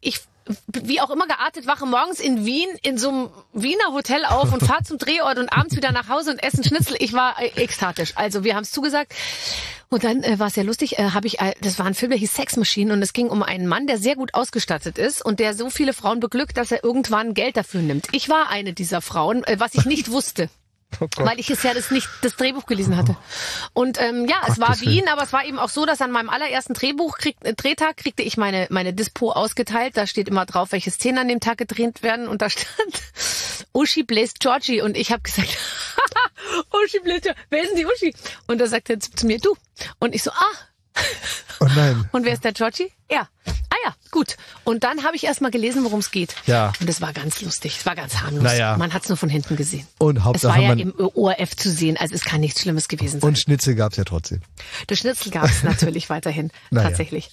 wie auch immer geartet, wache morgens in Wien in so einem Wiener Hotel auf und fahre zum Drehort und abends wieder nach Hause und essen Schnitzel. Ich war äh, ekstatisch. Also wir haben es zugesagt. Und dann äh, war es ja lustig, äh, habe ich, äh, das war ein Film, der hieß Sex Machine und es ging um einen Mann, der sehr gut ausgestattet ist und der so viele Frauen beglückt, dass er irgendwann Geld dafür nimmt. Ich war eine dieser Frauen, äh, was ich nicht wusste. Oh weil ich es ja das nicht das Drehbuch gelesen hatte. Und ähm, ja, es war Wien, aber es war eben auch so, dass an meinem allerersten Drehbuch krieg, äh, Drehtag kriegte ich meine meine Dispo ausgeteilt. Da steht immer drauf, welche Szenen an dem Tag gedreht werden und da stand Uschi bläst Georgie und ich habe gesagt, Uschi bläst Georgie. Wer ist denn die Uschi? Und da sagt er zu, zu mir, du. Und ich so, ah. Oh nein. Und wer ist der Georgie? Ja. Ah ja, gut. Und dann habe ich erst mal gelesen, worum es geht. Ja. Und es war ganz lustig. Es war ganz harmlos. Naja. Man hat es nur von hinten gesehen. Und Hauptsache es war ja man im O R F zu sehen, also es kann nichts Schlimmes gewesen sein. Und Schnitzel gab's ja trotzdem. Das Schnitzel gab's natürlich weiterhin, naja. tatsächlich.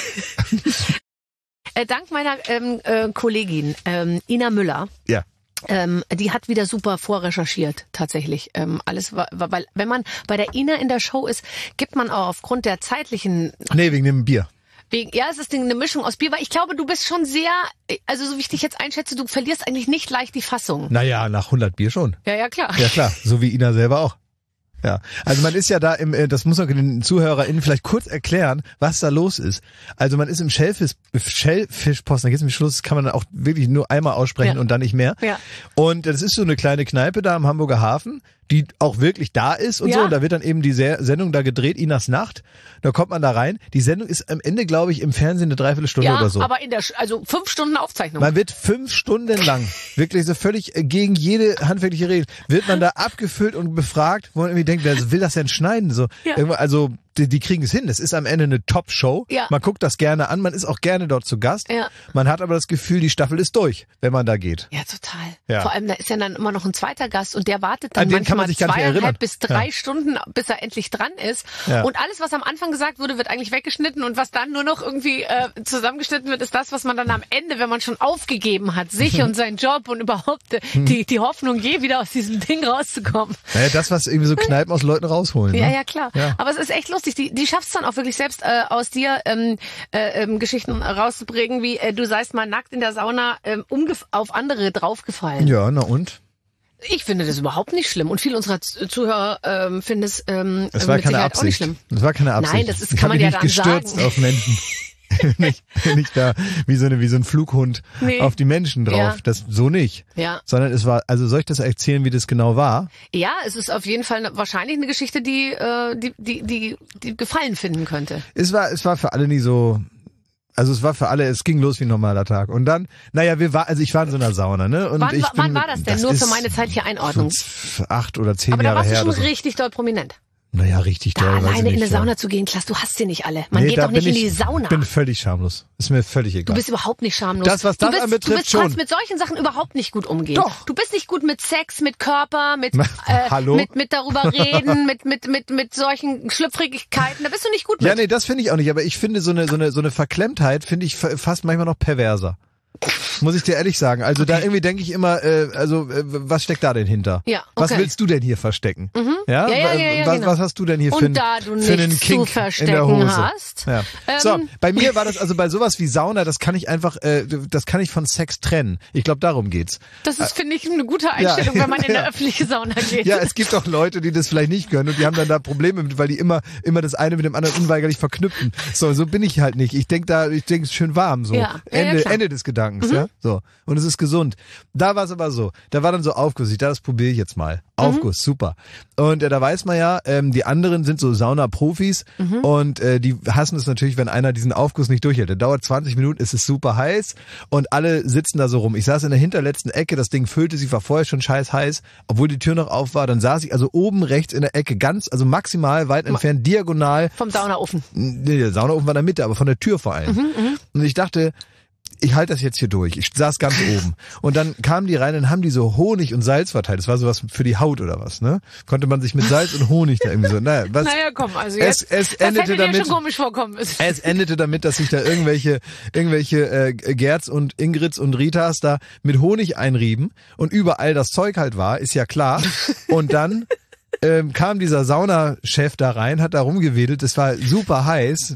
äh, dank meiner ähm, äh, Kollegin ähm, Ina Müller. Ja. Ähm, die hat wieder super vorrecherchiert, tatsächlich. Ähm, alles, weil wenn man bei der Ina in der Show ist, gibt man auch aufgrund der zeitlichen... Nee, wegen dem Bier. Wegen, ja, es ist eine Mischung aus Bier, weil ich glaube, du bist schon sehr, also so wie ich dich jetzt einschätze, du verlierst eigentlich nicht leicht die Fassung. Naja, nach hundert Bier schon. Ja, ja, klar. Ja, klar, so wie Ina selber auch. Ja, also man ist ja da im, das muss man den ZuhörerInnen vielleicht kurz erklären, was da los ist. Also man ist im Schellfisch, Schellfischposten, da geht's zum Schluss, kann man auch wirklich nur einmal aussprechen ja. und dann nicht mehr. Ja. Und das ist so eine kleine Kneipe da am Hamburger Hafen, die auch wirklich da ist und ja. so. Und da wird dann eben die Sendung da gedreht, Inas Nacht. Da kommt man da rein. Die Sendung ist am Ende, glaube ich, im Fernsehen eine Dreiviertelstunde ja, oder so. aber in der, also fünf Stunden Aufzeichnung. Man wird fünf Stunden lang, wirklich so völlig gegen jede handwerkliche Regel, wird man da abgefüllt und befragt, wo man irgendwie denkt, wer will das denn schneiden? So, ja. also die, die kriegen es hin. Das ist am Ende eine Top-Show. Ja. Man guckt das gerne an, man ist auch gerne dort zu Gast. Ja. Man hat aber das Gefühl, die Staffel ist durch, wenn man da geht. Ja, total. Ja. Vor allem, da ist ja dann immer noch ein zweiter Gast und der wartet dann An den kann man manchmal sich gar nicht erinnern. zweieinhalb bis drei Ja. Stunden, bis er endlich dran ist. Ja. Und alles, was am Anfang gesagt wurde, wird eigentlich weggeschnitten und was dann nur noch irgendwie äh, zusammengeschnitten wird, ist das, was man dann am Ende, wenn man schon aufgegeben hat, sich und seinen Job und überhaupt äh, die, die Hoffnung, je wieder aus diesem Ding rauszukommen. Naja, das, was irgendwie so Kneipen aus Leuten rausholen. Ja, ne? ja, klar. Ja. Aber es ist echt lustig. Die, die schafft es dann auch wirklich selbst äh, aus dir ähm, äh, ähm, Geschichten rauszubringen, wie äh, du seist mal nackt in der Sauna ähm, umgef- auf andere draufgefallen. Ja, na und? Ich finde das überhaupt nicht schlimm und viele unserer Z- Zuhörer ähm, finden es ähm, Es war mit keine Sicherheit Absicht. auch nicht schlimm. Das war keine Absicht. Nein, das ist, ich kann man ja nicht dann gestürzt sagen. auf Menschen. nicht, nicht da wie so eine wie so ein Flughund Nee. auf die Menschen drauf. Ja. Das so nicht. Ja. Sondern es war, also soll ich das erzählen, wie das genau war? Ja, es ist auf jeden Fall eine, wahrscheinlich eine Geschichte, die, äh, die, die, die, die Gefallen finden könnte. Es war, es war für alle nie so. Also es war für alle, es ging los wie ein normaler Tag. Und dann, naja, wir war, also ich war in so einer Sauna, ne? Und Wann, ich wann bin, war das denn? Nur für meine zeitliche Einordnung. so acht oder zehn Aber da Jahre warst du her. schon oder so. richtig doll prominent. Naja, richtig Da doll. weiß ich alleine in nicht, eine ja. Sauna zu gehen, Klaas, du hast sie nicht alle. Man Nee, geht da doch nicht bin in die ich, Sauna. Ich bin völlig schamlos. Ist mir völlig egal. Du bist überhaupt nicht schamlos. Das, was du das bist, anbetrifft, du bist, schon. kannst mit solchen Sachen überhaupt nicht gut umgehen. Doch. Du bist nicht gut mit Sex, mit Körper, mit, Na, äh, hallo? mit, mit darüber reden, mit, mit, mit, mit solchen Schlüpfrigkeiten. Da bist du nicht gut mit. Ja, nee, das finde ich auch nicht. Aber ich finde so eine, so eine, so eine Verklemmtheit finde ich fa- fast manchmal noch perverser. Muss ich dir ehrlich sagen. Also da irgendwie denke ich immer, äh, also äh, was steckt da denn hinter? Ja, Was okay. willst du denn hier verstecken? Mhm. Ja? Ja, ja, ja, ja, was, genau. was hast du denn hier Und für, ein, da du für einen nichts Kink zu verstecken in der Hose? hast, Ja. ähm, So, bei mir war das also bei sowas wie Sauna, das kann ich einfach, äh, das kann ich von Sex trennen. Ich glaube, darum geht's. Das ist, finde ich, eine gute Einstellung, wenn man in Ja. eine öffentliche Sauna geht. Ja, es gibt auch Leute, die das vielleicht nicht können und die haben dann da Probleme mit, weil die immer immer das eine mit dem anderen unweigerlich verknüpfen. So, so bin ich halt nicht. Ich denk da, ich denk es ist schön warm so. Ja. Ja, ja, Ende klar. Ende des Gedankens, ja? So. Und es ist gesund. Da war es aber so. Da war dann so Aufguss. Ich dachte, das probiere ich jetzt mal. Aufguss, super. Und äh, da weiß man ja, ähm, die anderen sind so Sauna-Profis und äh, die hassen es natürlich, wenn einer diesen Aufguss nicht durchhält. Der dauert zwanzig Minuten, es ist super heiß und alle sitzen da so rum. Ich saß in der hinterletzten Ecke, das Ding füllte sich, war vorher schon scheiß heiß, obwohl die Tür noch auf war. Dann saß ich also oben rechts in der Ecke, ganz, also maximal weit entfernt, diagonal. Vom Saunaofen. Nee, der Saunaofen war in der Mitte, aber von der Tür vor allem. Und ich dachte, ich halte das jetzt hier durch. Ich saß ganz oben. Und dann kamen die rein und haben die so Honig und Salz verteilt. Das war sowas für die Haut oder was, ne? Konnte man sich mit Salz und Honig da irgendwie so, naja, was? Naja, komm, also Es- jetzt, es das endete hätte dir damit- schon komisch vorkommen müssen. Es endete damit, dass sich da irgendwelche, irgendwelche äh, Gerds und Ingrids und Ritas da mit Honig einrieben und überall das Zeug halt war, ist ja klar. Und dann ähm, kam dieser Saunachef da rein, hat da rumgewedelt, es war super heiß.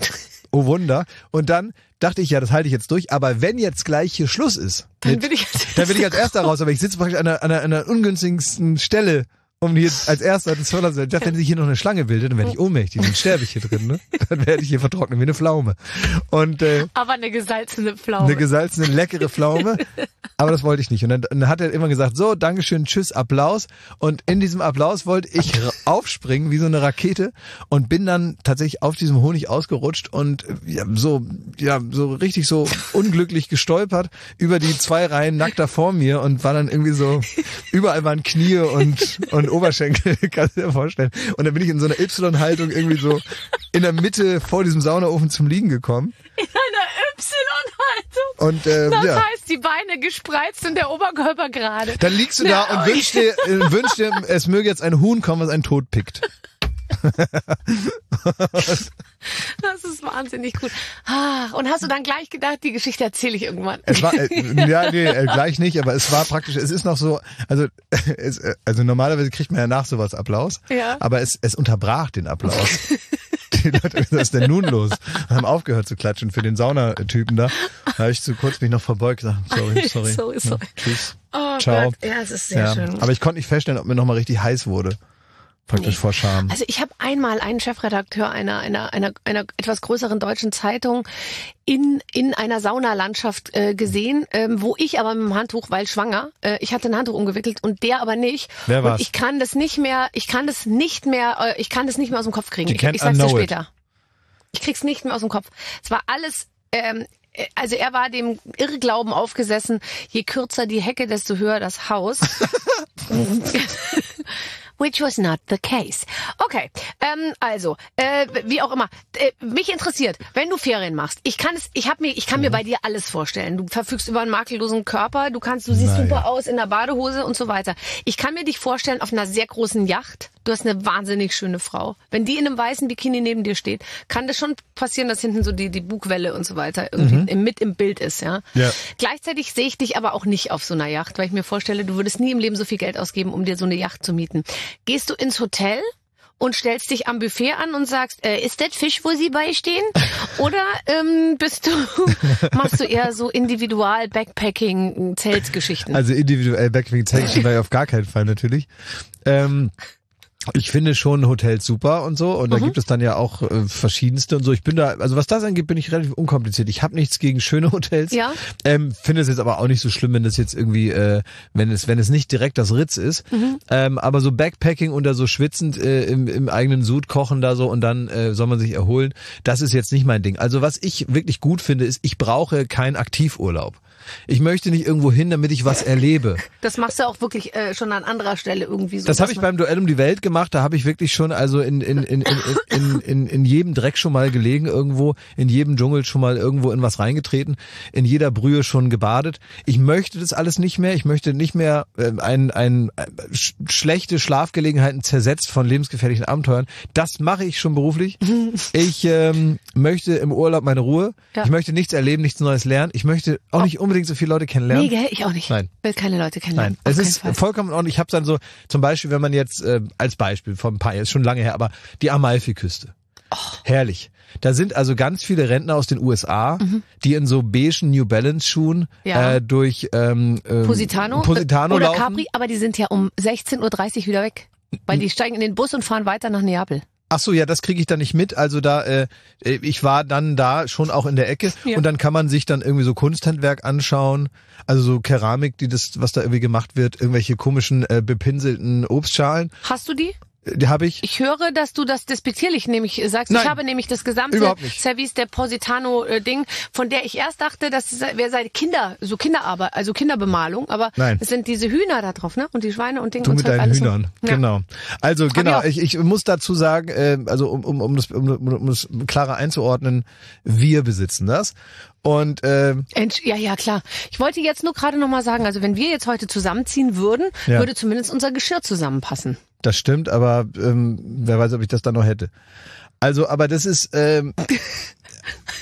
Oh Wunder. Und dann dachte ich, ja, das halte ich jetzt durch. Aber wenn jetzt gleich hier Schluss ist, Dann mit, bin ich als dann bin ich als Erster raus. Aber ich sitze praktisch an einer, an einer, an einer ungünstigsten Stelle, um hier als Erster das Förder zu sein. Ich dachte, wenn sich hier noch eine Schlange bildet, dann werde ich ohnmächtig, dann sterbe ich hier drin. Ne? Dann werde ich hier vertrocknen wie eine Pflaume. Und äh, Aber eine gesalzene Pflaume. eine gesalzene, leckere Pflaume. Aber das wollte ich nicht. Und dann, dann hat er immer gesagt, so, Dankeschön, tschüss, Applaus. Und in diesem Applaus wollte ich aufspringen wie so eine Rakete und bin dann tatsächlich auf diesem Honig ausgerutscht und ja, so, ja, so richtig so unglücklich gestolpert über die zwei Reihen nackter vor mir und war dann irgendwie so, überall waren Knie und, und Oberschenkel, kannst du dir vorstellen. Und dann bin ich in so einer Y-Haltung irgendwie so in der Mitte vor diesem Saunaofen zum Liegen gekommen. In einer Y-Haltung. Und äh, Das ja. heißt, die Beine gespreizt und der Oberkörper gerade. Dann liegst du da Na, und wünschst dir, äh, wünschst dir, es möge jetzt ein Huhn kommen, was einen tot pickt. Das ist wahnsinnig gut. Ah, und hast du dann gleich gedacht, die Geschichte erzähle ich irgendwann? Es war, äh, ja, nee, äh, gleich nicht, aber es war praktisch, es ist noch so, also, es, äh, also normalerweise kriegt man ja nach sowas Applaus, Ja. aber es, es unterbrach den Applaus. Die Leute, was ist denn nun los? Und haben aufgehört zu klatschen für den Saunatypen da. Da habe ich zu kurz mich noch verbeugt gesagt, sorry, sorry. Sorry, sorry. Ja, tschüss. Oh Ciao. Gott, ja, es ist sehr Ja, schön. aber ich konnte nicht feststellen, ob mir nochmal richtig heiß wurde. Praktisch Nee. vor Scham. Also ich habe einmal einen Chefredakteur einer, einer, einer, einer etwas größeren deutschen Zeitung in, in einer Saunalandschaft äh, gesehen, ähm, wo ich aber mit dem Handtuch, weil schwanger, äh, ich hatte ein Handtuch umgewickelt und der aber nicht. Wer war's? Und ich kann das nicht mehr, ich kann das nicht mehr, äh, ich kann das nicht mehr aus dem Kopf kriegen. You Ich, can't ich sag's dir unknow it. später. Ich krieg's nicht mehr aus dem Kopf. Es war alles, ähm, also er war dem Irrglauben aufgesessen, je kürzer die Hecke, desto höher das Haus. Which was not the case. Okay, ähm, also, äh, wie auch immer. Äh, mich interessiert, wenn du Ferien machst. Ich kann es, ich hab mir, ich kann mir bei dir alles vorstellen. Du verfügst über einen makellosen Körper, du kannst, du siehst Naja. super aus in der Badehose und so weiter. Ich kann mir dich vorstellen auf einer sehr großen Yacht. Du hast eine wahnsinnig schöne Frau. Wenn die in einem weißen Bikini neben dir steht, kann das schon passieren, dass hinten so die, die Bugwelle und so weiter irgendwie im, mit im Bild ist, ja. Ja. Gleichzeitig sehe ich dich aber auch nicht auf so einer Yacht, weil ich mir vorstelle, du würdest nie im Leben so viel Geld ausgeben, um dir so eine Yacht zu mieten. Gehst du ins Hotel und stellst dich am Buffet an und sagst, äh, ist das Fisch, wo sie beistehen? Oder ähm, bist du, machst du eher so individual Backpacking Zeltgeschichten? Also individuell Backpacking zeige ich dir auf gar keinen Fall natürlich. Ähm, ich finde schon Hotels super und so und da Mhm. gibt es dann ja auch äh, verschiedenste und so. Ich bin da, also was das angeht, bin ich relativ unkompliziert. Ich habe nichts gegen schöne Hotels. Ja. Ähm, finde es jetzt aber auch nicht so schlimm, wenn es jetzt irgendwie, äh, wenn es wenn es nicht direkt das Ritz ist. Mhm. Ähm, aber so Backpacking und da so schwitzend äh, im, im eigenen Sud kochen da so und dann äh, soll man sich erholen, das ist jetzt nicht mein Ding. Also was ich wirklich gut finde, ist, ich brauche keinen Aktivurlaub. Ich möchte nicht irgendwo hin, damit ich was erlebe. Das machst du auch wirklich äh, schon an anderer Stelle irgendwie so. Das dass habe ich man- beim Duell um die Welt gemacht. Da habe ich wirklich schon also in in in in in, in, in jedem Dreck schon mal gelegen irgendwo, in jedem Dschungel schon mal irgendwo in was reingetreten, in jeder Brühe schon gebadet. Ich möchte das alles nicht mehr. Ich möchte nicht mehr äh, ein ein äh, sch schlechte Schlafgelegenheiten zersetzt von lebensgefährlichen Abenteuern. Das mache ich schon beruflich. Ich ähm, möchte im Urlaub meine Ruhe. Ja. Ich möchte nichts erleben, nichts Neues lernen. Ich möchte auch nicht unbedingt so viele Leute kennenlernen. Nee, gell? Ich auch nicht. Nein. Will keine Leute kennenlernen. Nein, Auf es keinen ist Fall. vollkommen ordentlich. Ich habe dann so, zum Beispiel, wenn man jetzt, äh, als Beispiel vor ein paar Jahren, ist schon lange her, aber die Amalfiküste. Herrlich. Da sind also ganz viele Rentner aus den U S A, die in so beigen New Balance Schuhen Ja. äh, durch ähm, ähm, Positano, Positano oder laufen. Capri, aber die sind ja um sechzehn Uhr dreißig wieder weg. Weil die steigen in den Bus und fahren weiter nach Neapel. Ach so, ja, das kriege ich dann nicht mit. Also da, äh, ich war dann da schon auch in der Ecke Ja. und dann kann man sich dann irgendwie so Kunsthandwerk anschauen, also so Keramik, die das, was da irgendwie gemacht wird, irgendwelche komischen äh, bepinselten Obstschalen, Hast du die? äh, die habe ich. Ich höre, dass du das despektierlich nämlich sagst. Nein. Ich habe nämlich das gesamte Überhaupt nicht. Service der Positano-Ding, von der ich erst dachte, das wäre seine Kinder, so Kinderarbeit, also Kinderbemalung, aber Nein. es sind diese Hühner da drauf, ne? Und die Schweine und Ding Du und mit Zeug, deinen alles so. Hühnern, Ja. genau. Also ich genau, auch. ich, ich muss dazu sagen, äh, also um, um, um, das, um, um das klarer einzuordnen, wir besitzen das. Und äh, Entsch- Ja, ja, klar. Ich wollte jetzt nur gerade noch mal sagen, also wenn wir jetzt heute zusammenziehen würden, Ja. würde zumindest unser Geschirr zusammenpassen. das stimmt, aber ähm, wer weiß, ob ich das dann noch hätte. Also, aber das ist, ähm,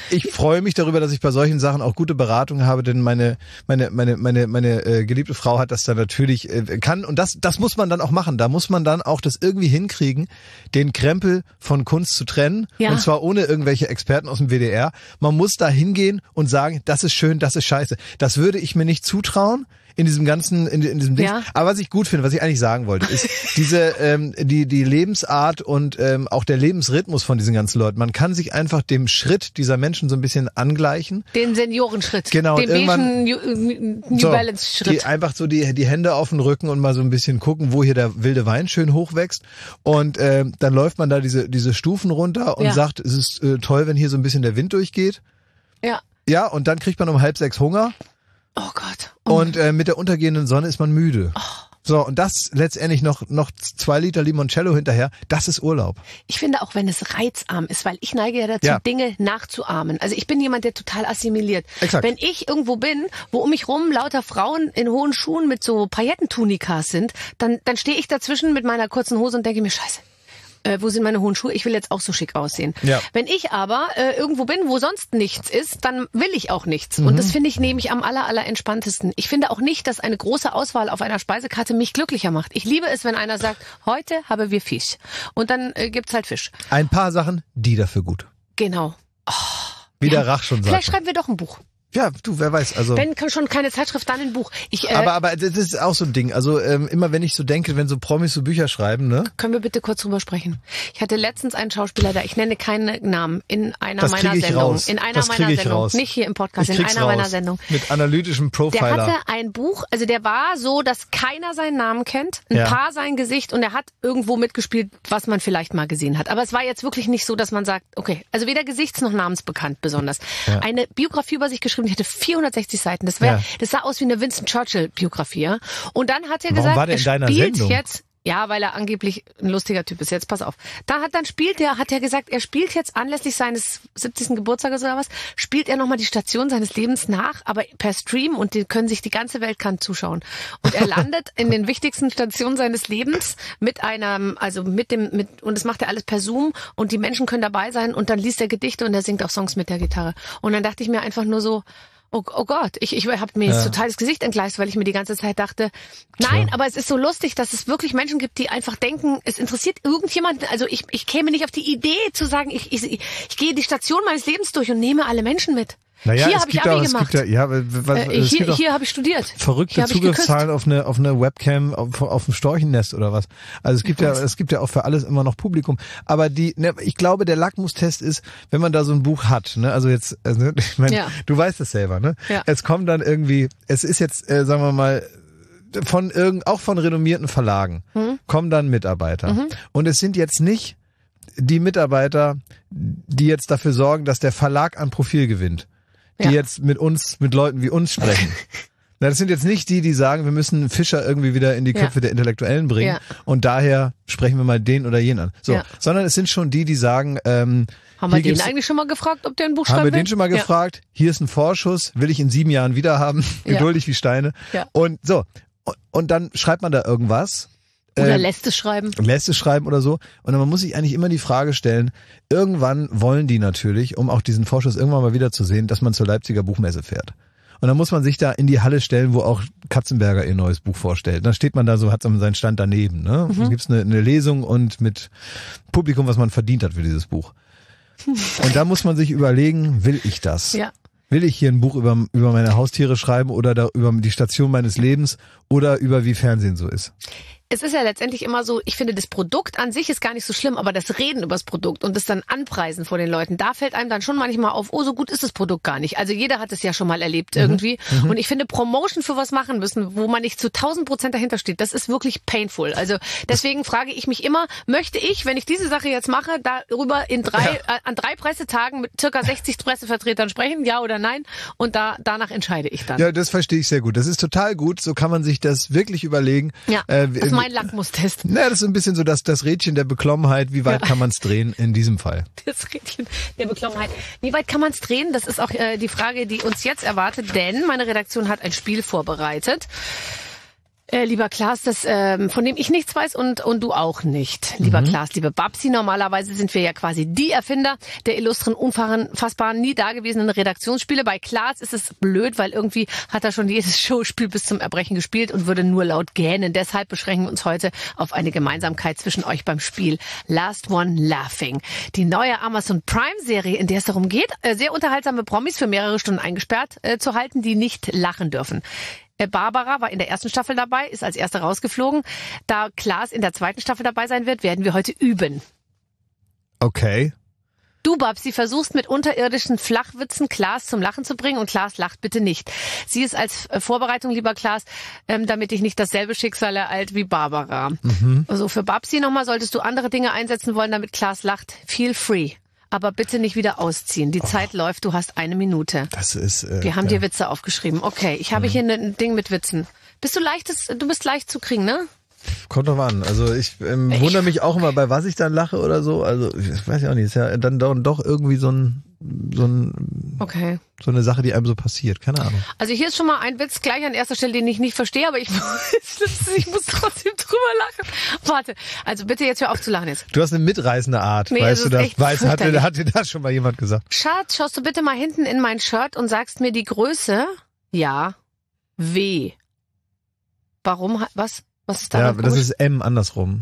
ich freue mich darüber, dass ich bei solchen Sachen auch gute Beratung habe, denn meine meine meine meine meine äh, geliebte Frau hat das dann natürlich äh, kann und das das muss man dann auch machen. Da muss man dann auch das irgendwie hinkriegen, den Krempel von Kunst zu trennen ja. und zwar ohne irgendwelche Experten aus dem W D R. Man muss da hingehen und sagen, das ist schön, das ist scheiße. Das würde ich mir nicht zutrauen. In diesem ganzen, in, in diesem Ding. Ja. Aber was ich gut finde, was ich eigentlich sagen wollte, ist diese, ähm, die, die Lebensart und ähm, auch der Lebensrhythmus von diesen ganzen Leuten. Man kann sich einfach dem Schritt dieser Menschen so ein bisschen angleichen. Den Seniorenschritt. Genau. Den beigen New, New so, Balance Schritt. Die einfach so die, die Hände auf den Rücken und mal so ein bisschen gucken, wo hier der wilde Wein schön hochwächst. Und äh, dann läuft man da diese, diese Stufen runter und ja. sagt, es ist äh, toll, wenn hier so ein bisschen der Wind durchgeht. Ja. Ja, und dann kriegt man um halb sechs Hunger. Oh Gott. Oh. Und äh, mit der untergehenden Sonne ist man müde. Oh. So, und das letztendlich noch noch zwei Liter Limoncello hinterher, das ist Urlaub. Ich finde auch, wenn es reizarm ist, weil ich neige ja dazu, ja. Dinge nachzuahmen. Also ich bin jemand, der total assimiliert. Exakt. Wenn ich irgendwo bin, wo um mich rum lauter Frauen in hohen Schuhen mit so Paillettentunikas sind, dann, dann stehe ich dazwischen mit meiner kurzen Hose und denke mir, scheiße. Äh, wo sind meine hohen Schuhe? Ich will jetzt auch so schick aussehen. Ja. Wenn ich aber äh, irgendwo bin, wo sonst nichts ist, dann will ich auch nichts. Mhm. Und das finde ich nämlich am aller, aller entspanntesten. Ich finde auch nicht, dass eine große Auswahl auf einer Speisekarte mich glücklicher macht. Ich liebe es, wenn einer sagt, heute haben wir Fisch. Und dann äh, gibt's halt Fisch. Ein paar Sachen, die dafür gut. Genau. Oh, Wie der ja. Rach schon sagt. Vielleicht schreiben wir doch ein Buch. Ja, du, wer weiß. Also Wenn schon keine Zeitschrift, dann ein Buch. Ich, äh, aber aber das ist auch so ein Ding. Also ähm, immer wenn ich so denke, wenn so Promis so Bücher schreiben, ne? Können wir bitte kurz drüber sprechen? Ich hatte letztens einen Schauspieler da, ich nenne keinen Namen, in einer das meiner krieg ich Sendung. Raus. In einer das meiner ich Sendung. Raus. Nicht hier im Podcast, ich in einer raus. meiner Sendung. Mit analytischem Profiler. Der hatte ein Buch, also der war so, dass keiner seinen Namen kennt, ein Ja. paar sein Gesicht und er hat irgendwo mitgespielt, was man vielleicht mal gesehen hat. Aber es war jetzt wirklich nicht so, dass man sagt, okay, also weder gesichts- noch namensbekannt besonders. Ja. Eine Biografie über sich geschrieben, die hatte vierhundertsechzig Seiten. Das wäre, Ja. das sah aus wie eine Winston Churchill Biografie. Ja? Und dann hat er Warum gesagt, war der er in deiner spielt Sendung? jetzt, ja, weil er angeblich ein lustiger Typ ist. Jetzt pass auf. Da hat dann spielt er, hat er gesagt, er spielt jetzt anlässlich seines siebzigsten Geburtstages oder was, spielt er nochmal die Station seines Lebens nach, aber per Stream und die können sich die ganze Welt kann zuschauen. Und er landet in den wichtigsten Stationen seines Lebens mit einem, also mit dem, mit, und das macht er alles per Zoom und die Menschen können dabei sein und dann liest er Gedichte und er singt auch Songs mit der Gitarre. Und dann dachte ich mir einfach nur so, Oh, oh Gott, ich, ich habe mir jetzt Ja. total das Gesicht entgleist, weil ich mir die ganze Zeit dachte, nein, Tja. aber es ist so lustig, dass es wirklich Menschen gibt, die einfach denken, es interessiert irgendjemanden. Also ich, ich käme nicht auf die Idee zu sagen, ich, ich, ich gehe die Station meines Lebens durch und nehme alle Menschen mit. Naja, hier es habe ich gibt Abi auch, es gemacht. gibt ja, ja, was, äh, es hier gibt auch hier habe ich studiert. verrückte Hier hab ich Zugriffszahlen auf eine auf eine Webcam auf, auf dem Storchennest oder was. Also es gibt ja es gibt ja auch für alles immer noch Publikum. Aber die, ne, ich glaube, der Lackmustest ist, wenn man da so ein Buch hat, ne, also jetzt, also, ich meine, Ja. du weißt es selber, ne? Ja. Es kommt dann irgendwie, es ist jetzt, äh, sagen wir mal, von irgend, auch von renommierten Verlagen Mhm. kommen dann Mitarbeiter. Mhm. Und es sind jetzt nicht die Mitarbeiter, die jetzt dafür sorgen, dass der Verlag an Profil gewinnt. Die Ja. jetzt mit uns, mit Leuten wie uns sprechen. Na, das sind jetzt nicht die, die sagen, wir müssen Fischer irgendwie wieder in die Köpfe Ja. der Intellektuellen bringen Ja. und daher sprechen wir mal den oder jenen an. So, Ja. sondern es sind schon die, die sagen, ähm, Haben wir hier den gibt's- eigentlich schon mal gefragt, ob der ein Buch haben schreiben wir will? den schon mal Ja. gefragt, hier ist ein Vorschuss, will ich in sieben Jahren wieder haben, Ja. geduldig wie Steine. Ja. Und so, und, und dann schreibt man da irgendwas. Oder ähm, lässt es schreiben. lässt es schreiben oder so. Und dann man muss sich eigentlich immer die Frage stellen, irgendwann wollen die natürlich, um auch diesen Vorschuss irgendwann mal wieder zu sehen, dass man zur Leipziger Buchmesse fährt. Und dann muss man sich da in die Halle stellen, wo auch Katzenberger ihr neues Buch vorstellt. Dann steht man da so, hat so seinen Stand daneben. Ne? Mhm. Dann gibt's eine, eine Lesung und mit Publikum, was man verdient hat für dieses Buch. Und da muss man sich überlegen, will ich das? Ja. Will ich hier ein Buch über, über meine Haustiere schreiben oder da, über die Station meines Lebens oder über wie Fernsehen so ist? Es ist ja letztendlich immer so, ich finde, das Produkt an sich ist gar nicht so schlimm, aber das Reden über das Produkt und das dann Anpreisen vor den Leuten, da fällt einem dann schon manchmal auf, oh, so gut ist das Produkt gar nicht. Also jeder hat es ja schon mal erlebt Mhm. irgendwie. Mhm. Und ich finde, Promotion für was machen müssen, wo man nicht zu tausend Prozent dahinter steht, das ist wirklich painful. Also deswegen frage ich mich immer, möchte ich, wenn ich diese Sache jetzt mache, darüber in drei, Ja. äh, an drei Pressetagen mit circa sechzig Pressevertretern sprechen, ja oder nein? Und da danach entscheide ich dann. Ja, das verstehe ich sehr gut. Das ist total gut. So kann man sich das wirklich überlegen. Ja, Äh, das ist mein Lackmustest. Na, das ist so ein bisschen so das, das Rädchen der Beklommenheit. Wie weit Ja. kann man es drehen in diesem Fall? Das Rädchen der Beklommenheit. Wie weit kann man es drehen? Das ist auch äh, die Frage, die uns jetzt erwartet, denn meine Redaktion hat ein Spiel vorbereitet. Äh, lieber Klaas, das, ähm, von dem ich nichts weiß und, und du auch nicht. Lieber mhm. Klaas, liebe Babsi, normalerweise sind wir ja quasi die Erfinder der illustren, unfassbaren, nie dagewesenen Redaktionsspiele. Bei Klaas ist es blöd, weil irgendwie hat er schon jedes Showspiel bis zum Erbrechen gespielt und würde nur laut gähnen. Deshalb beschränken wir uns heute auf eine Gemeinsamkeit zwischen euch beim Spiel Last One Laughing. Die neue Amazon Prime-Serie, in der es darum geht, äh, sehr unterhaltsame Promis für mehrere Stunden eingesperrt äh, zu halten, die nicht lachen dürfen. Barbara war in der ersten Staffel dabei, ist als erste rausgeflogen. Da Klaas in der zweiten Staffel dabei sein wird, werden wir heute üben. Okay. Du, Babsi, versuchst mit unterirdischen Flachwitzen Klaas zum Lachen zu bringen und Klaas lacht bitte nicht. Sie ist als Vorbereitung, lieber Klaas, ähm, damit ich nicht dasselbe Schicksal ereilt wie Barbara. Mhm. Also für Babsi nochmal, solltest du andere Dinge einsetzen wollen, damit Klaas lacht, feel free. Aber bitte nicht wieder ausziehen. Die oh. Zeit läuft, du hast eine Minute. Das ist. Äh, Wir haben ja. dir Witze aufgeschrieben. Okay, ich habe mhm. hier ein Ding mit Witzen. Bist du leichtes, du bist leicht zu kriegen, ne? Kommt drauf an. Also ich ähm, ich wundere mich auch immer, bei was ich dann lache oder so. Also ich weiß ja auch nicht. Ist ja dann doch, doch irgendwie so ein so ein okay. so eine Sache, die einem so passiert. Keine Ahnung. Also hier ist schon mal ein Witz gleich an erster Stelle, den ich nicht verstehe, aber ich muss, ich muss trotzdem drüber lachen. Warte, also bitte jetzt hör auf zu lachen jetzt. Du hast eine mitreißende Art, nee, weißt du das? Weißt, hat, dir, hat dir das schon mal jemand gesagt? Schatz, schaust du bitte mal hinten in mein Shirt und sagst mir die Größe? Ja. W. Warum? Was? Was ist da? Ja, das ist M andersrum.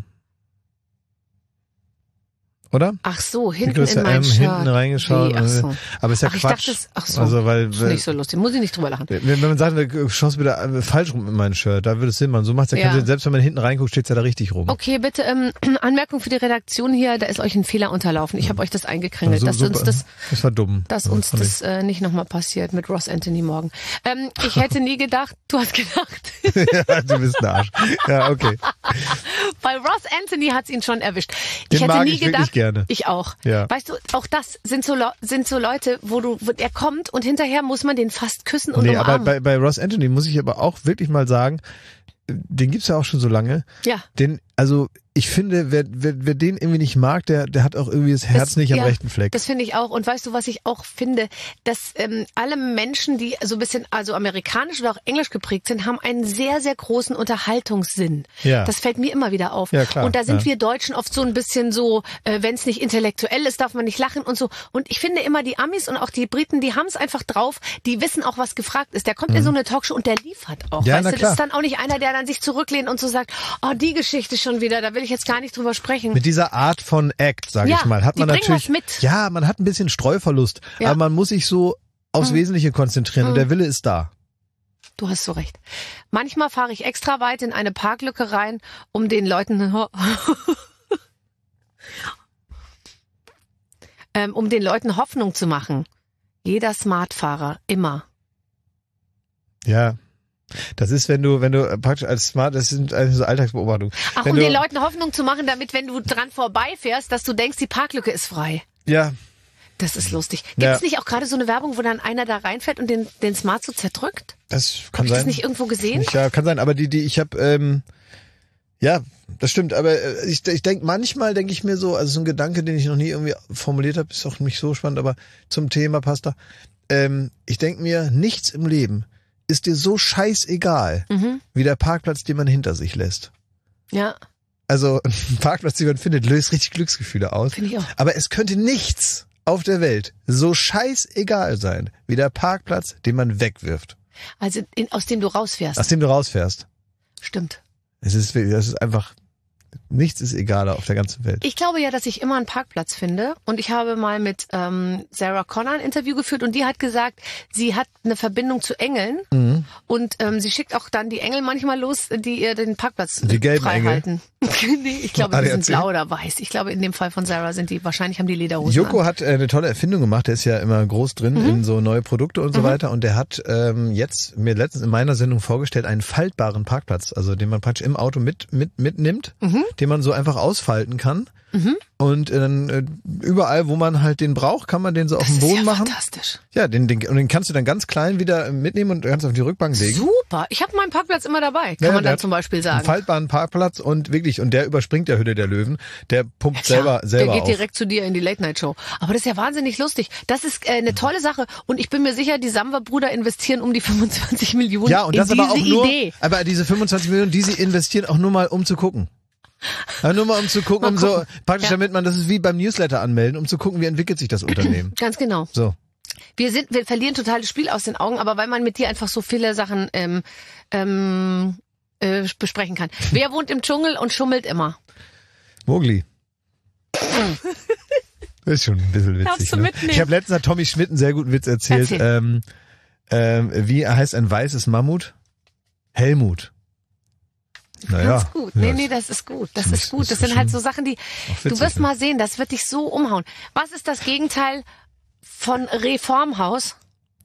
Oder? Ach so, hinten in mein M, Shirt. hinten reingeschaut. Wie? Ach so. Aber ist ja ach, Quatsch. Ich dachte, ach so. Also, weil, das ist nicht so lustig. Muss ich nicht drüber lachen. Wenn, wenn man sagt, schaust wieder falsch rum in mein Shirt, da würde es Sinn machen. So macht's ja, ja. Selbst wenn man hinten reinguckt, steht's ja da richtig rum. Okay, bitte, ähm, Anmerkung für die Redaktion hier, da ist euch ein Fehler unterlaufen. Ich habe euch das eingekringelt. So, dass uns das, das war dumm. Dass das uns das äh, nicht nochmal passiert mit Ross Anthony morgen. Ähm, ich hätte nie gedacht, du hast gedacht. Ja, du bist ein Arsch. Ja, okay. Bei Ross Anthony hat's ihn schon erwischt. Den ich hätte mag nie ich gedacht, wirklich gerne. Ich auch. Ja. Weißt du, auch das sind so sind so Leute, wo du, wo er kommt und hinterher muss man den fast küssen und nee, umarmen. aber bei, bei Ross Anthony muss ich aber auch wirklich mal sagen, den gibt's ja auch schon so lange. Ja. Den, also ich finde, wer, wer, wer den irgendwie nicht mag, der, der hat auch irgendwie das Herz das, nicht am ja, rechten Fleck. Das finde ich auch. Und weißt du, was ich auch finde? Dass ähm, alle Menschen, die so ein bisschen also amerikanisch oder auch englisch geprägt sind, haben einen sehr, sehr großen Unterhaltungssinn. Ja. Das fällt mir immer wieder auf. Ja, klar, und da sind ja. wir Deutschen oft so ein bisschen so, äh, wenn es nicht intellektuell ist, darf man nicht lachen und so. Und ich finde immer, die Amis und auch die Briten, die haben es einfach drauf, die wissen auch, was gefragt ist. Der kommt mhm. in so eine Talkshow und der liefert auch. Ja, weißt na du, klar. das ist dann auch nicht einer, der dann sich zurücklehnt und so sagt, oh, die Geschichte schon wieder, da will ich jetzt gar nicht drüber sprechen. Mit dieser Art von Act, sage ja, ich mal, hat man die natürlich, mit. ja, man hat ein bisschen Streuverlust, ja. aber man muss sich so aufs mhm. Wesentliche konzentrieren mhm. und der Wille ist da. Du hast so recht. Manchmal fahre ich extra weit in eine Parklücke rein, um den Leuten ähm, um den Leuten Hoffnung zu machen. Jeder Smartfahrer, immer. Ja. Das ist, wenn du, wenn du praktisch als Smart, das sind also so Alltagsbeobachtungen. Ach, wenn um du, den Leuten Hoffnung zu machen, damit, wenn du dran vorbeifährst, dass du denkst, die Parklücke ist frei. Ja. Das ist lustig. Gibt es ja. nicht auch gerade so eine Werbung, wo dann einer da reinfährt und den, den Smart so zerdrückt? Das kann Hab ich sein. das nicht irgendwo gesehen? Nicht, ja, kann sein, aber die, die, ich habe, ähm, ja, das stimmt, aber äh, ich, ich denke, manchmal denke ich mir so, also so ein Gedanke, den ich noch nie irgendwie formuliert habe, ist auch nicht so spannend, aber zum Thema Pasta, ähm, ich denke mir, nichts im Leben ist dir so scheißegal, mhm. wie der Parkplatz, den man hinter sich lässt. Ja. Also ein Parkplatz, den man findet, löst richtig Glücksgefühle aus. Finde ich auch. Aber es könnte nichts auf der Welt so scheißegal sein, wie der Parkplatz, den man wegwirft. Also in, aus dem du rausfährst. Aus dem du rausfährst. Stimmt. Es ist, das ist einfach, nichts ist egaler auf der ganzen Welt. Ich glaube ja, dass ich immer einen Parkplatz finde. Und ich habe mal mit ähm, Sarah Connor ein Interview geführt und die hat gesagt, sie hat eine Verbindung zu Engeln. Mhm. Und ähm, sie schickt auch dann die Engel manchmal los, die ihr den Parkplatz die gelben frei Engel. halten. Nee, ich glaube, die sind blau oder weiß. Ich glaube, in dem Fall von Sarah sind die, wahrscheinlich haben die Lederhosen Joko an. hat äh, eine tolle Erfindung gemacht, der ist ja immer groß drin mhm. in so neue Produkte und so mhm. weiter und der hat ähm, jetzt mir letztens in meiner Sendung vorgestellt, einen faltbaren Parkplatz, also den man praktisch im Auto mit, mit mitnimmt, mhm. den man so einfach ausfalten kann Mhm. Und dann äh, überall, wo man halt den braucht, kann man den so auf dem Boden ja machen. Fantastisch. Ja, den, den, und den kannst du dann ganz klein wieder mitnehmen und ganz auf die Rückbank legen. Super. Ich habe meinen Parkplatz immer dabei, kann Ja, man der dann hat zum Beispiel sagen. Einen faltbaren Parkplatz und wirklich, und der überspringt der Hülle der Löwen. Der pumpt Ja, selber, selber der geht auf. direkt zu dir in die Late-Night-Show. Aber das ist ja wahnsinnig lustig. Das ist äh, eine tolle Sache. Und ich bin mir sicher, die Samwer-Brüder investieren um die fünfundzwanzig Millionen Ja, und in das diese aber auch nur, Idee. aber diese fünfundzwanzig Millionen, die sie investieren, auch nur mal um zu gucken. Ja, nur mal um zu gucken, Mal um so, gucken. praktisch Ja. damit man, das ist wie beim Newsletter anmelden, um zu gucken, wie entwickelt sich das Unternehmen. Ganz genau. So. Wir sind, wir verlieren total das Spiel aus den Augen, aber weil man mit dir einfach so viele Sachen ähm, ähm, äh, besprechen kann. Wer wohnt im Dschungel und schummelt immer? Mowgli. Das ist schon ein bisschen witzig. Darfst du Ne? mitnehmen? Ich habe letztens hat Tommy Schmidt einen sehr guten Witz erzählt. Erzähl. Ähm, ähm, wie heißt ein weißes Mammut? Helmut. Naja. Ganz gut. Ja, Nee, nee, das ist gut. Das das ist ist- gut. das Das ist sind halt schon so Sachen, die, auch du witzig, wirst ne? mal sehen, das wird dich so umhauen. Was ist das Gegenteil von Reformhaus?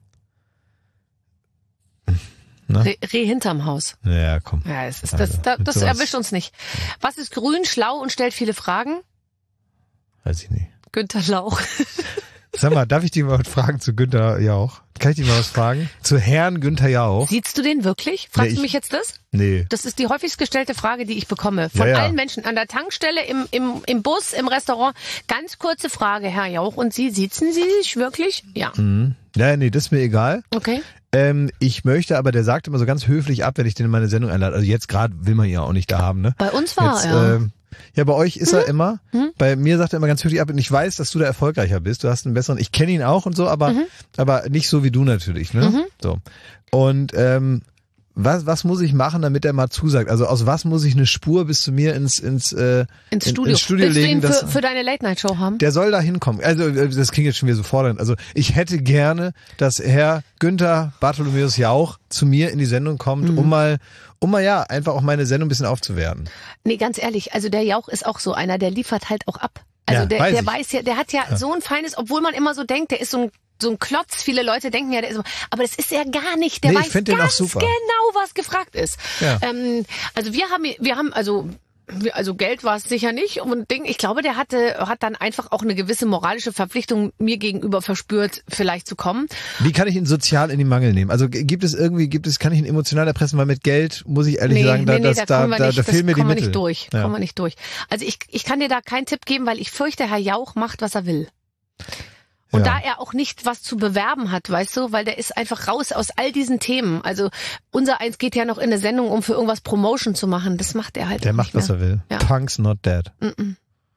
Na? Reh, Reh hinterm Haus. Ja, komm. Ja, es ist, Also, das, das, mit das sowas- erwischt uns nicht. Was ist grün, schlau und stellt viele Fragen? Weiß ich nicht. Günther Lauch. Sag mal, darf ich dich mal was fragen zu Günther Jauch? Kann ich dich mal was fragen? Zu Herrn Günther Jauch? Siehst du den wirklich? Fragst Nee, ich- du mich jetzt das? Nee. Das ist die häufigst gestellte Frage, die ich bekomme. Von Ja, ja. allen Menschen. An der Tankstelle, im, im, im Bus, im Restaurant. Ganz kurze Frage, Herr Jauch. Und Sie, sitzen Sie sich wirklich? Ja. Mhm. Ja, nee, das ist mir egal. Okay. Ähm, ich möchte, aber der sagt immer so ganz höflich ab, wenn ich den in meine Sendung einlade. Also jetzt gerade will man ihn ja auch nicht da haben, ne? Bei uns war Jetzt, er. ähm, ja, bei euch ist er immer. Bei mir sagt er immer ganz höflich ab. Und ich weiß, dass du da erfolgreicher bist. Du hast einen besseren. Ich kenne ihn auch und so, aber aber nicht so wie du natürlich, ne? So. Und ähm, was was muss ich machen, damit er mal zusagt? Also aus was muss ich eine Spur bis zu mir ins ins äh, Ins in- Studio. ins Studio Willst du legen? ihn dass, für, für deine Late-Night-Show haben? der soll da hinkommen. Also äh, das klingt jetzt schon wieder so fordernd. Also ich hätte gerne, dass Herr Günther Bartholomäus Jauch zu mir in die Sendung kommt, um mal um mal ja einfach auch meine Sendung ein bisschen aufzuwerten. Nee, ganz ehrlich, also der Jauch ist auch so einer, der liefert halt auch ab. Also Ja, der, weiß der ich. weiß ja, der hat ja, so ein feines, obwohl man immer so denkt, der ist so ein so ein Klotz. Viele Leute denken ja, der ist so, aber das ist er gar nicht. Der Nee, ich weiß find den auch ganz super. genau, was gefragt ist. Ja. Ähm, also wir haben, wir haben, also wir- also Geld war es sicher nicht und Ding. Ich glaube, der hatte hat dann einfach auch eine gewisse moralische Verpflichtung mir gegenüber verspürt, vielleicht zu kommen. Wie kann ich ihn sozial in die Mangel nehmen? Also g- gibt es irgendwie, gibt es, kann ich ihn emotional erpressen, weil mit Geld muss ich ehrlich Nee, sagen, da, nee, nee, das, da da, kommen wir da, nicht, da das fehlen mir die kommen wir Mittel. nicht durch. Ja. Kommen wir nicht durch. Also ich, ich kann dir da keinen Tipp geben, weil ich fürchte, Herr Jauch macht, was er will. Und Ja. da er auch nicht was zu bewerben hat, weißt du, weil der ist einfach raus aus all diesen Themen. Also unser Eins geht ja noch in eine Sendung, um für irgendwas Promotion zu machen. Das macht er halt Der auch macht, nicht was mehr. er will. Ja. Punk's not dead. Mm-mm.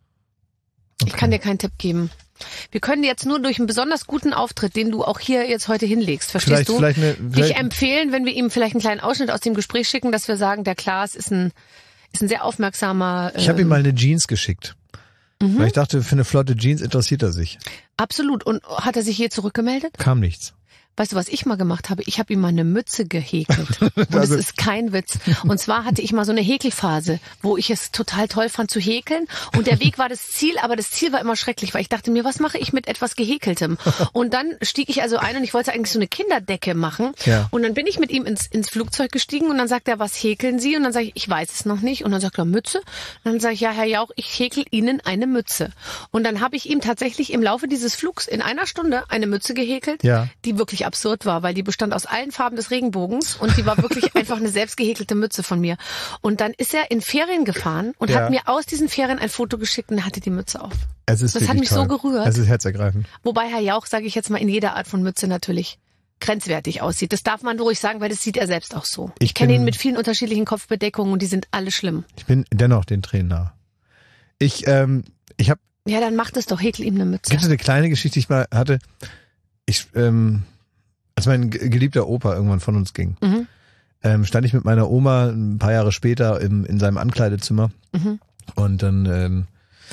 Ich kann dir keinen Tipp geben. Wir können dir jetzt nur durch einen besonders guten Auftritt, den du auch hier jetzt heute hinlegst, verstehst Vielleicht, du? vielleicht eine, Dich vielleicht, empfehlen, wenn wir ihm vielleicht einen kleinen Ausschnitt aus dem Gespräch schicken, dass wir sagen, der Klaas ist ein, ist ein sehr aufmerksamer. ich habe ihm ähm, mal eine Jeans geschickt. Mhm. Weil ich dachte, für eine flotte Jeans interessiert er sich. Absolut. Und hat er sich je zurückgemeldet? Kam nichts. Weißt du, was ich mal gemacht habe? Ich habe ihm mal eine Mütze gehäkelt. Und Also- es ist kein Witz. Und zwar hatte ich mal so eine Häkelphase, wo ich es total toll fand zu häkeln. Und der Weg war das Ziel, aber das Ziel war immer schrecklich, weil ich dachte mir, was mache ich mit etwas Gehäkeltem? Und dann stieg ich also ein und ich wollte eigentlich so eine Kinderdecke machen. Ja. Und dann bin ich mit ihm ins, ins Flugzeug gestiegen und dann sagt er, was häkeln Sie? Und dann sage ich, ich weiß es noch nicht. Und dann sagt er, Mütze. Und dann sage ich, ja, Herr Jauch, ich häkel Ihnen eine Mütze. Und dann habe ich ihm tatsächlich im Laufe dieses Flugs in einer Stunde eine Mütze gehäkelt, Ja. die wirklich absurd war, weil die bestand aus allen Farben des Regenbogens und die war wirklich einfach eine selbst gehäkelte Mütze von mir. Und dann ist er in Ferien gefahren und Ja. hat mir aus diesen Ferien ein Foto geschickt und er hatte die Mütze auf. Es ist Das hat wirklich mich so toll. gerührt. Es ist herzergreifend. Wobei Herr Jauch, sage ich jetzt mal, in jeder Art von Mütze natürlich grenzwertig aussieht. Das darf man ruhig sagen, weil das sieht er selbst auch so. Ich, Ich kenne bin- ihn mit vielen unterschiedlichen Kopfbedeckungen und die sind alle schlimm. Ich bin dennoch den Tränen nah. Ich, ähm, ich habe, Ja, dann macht es doch, häkel ihm eine Mütze. gibt es eine kleine Geschichte, die ich mal hatte. Ich, ähm, als mein ge- geliebter Opa irgendwann von uns ging, Mhm. ähm, stand ich mit meiner Oma ein paar Jahre später im, in seinem Ankleidezimmer Mhm. und dann ähm,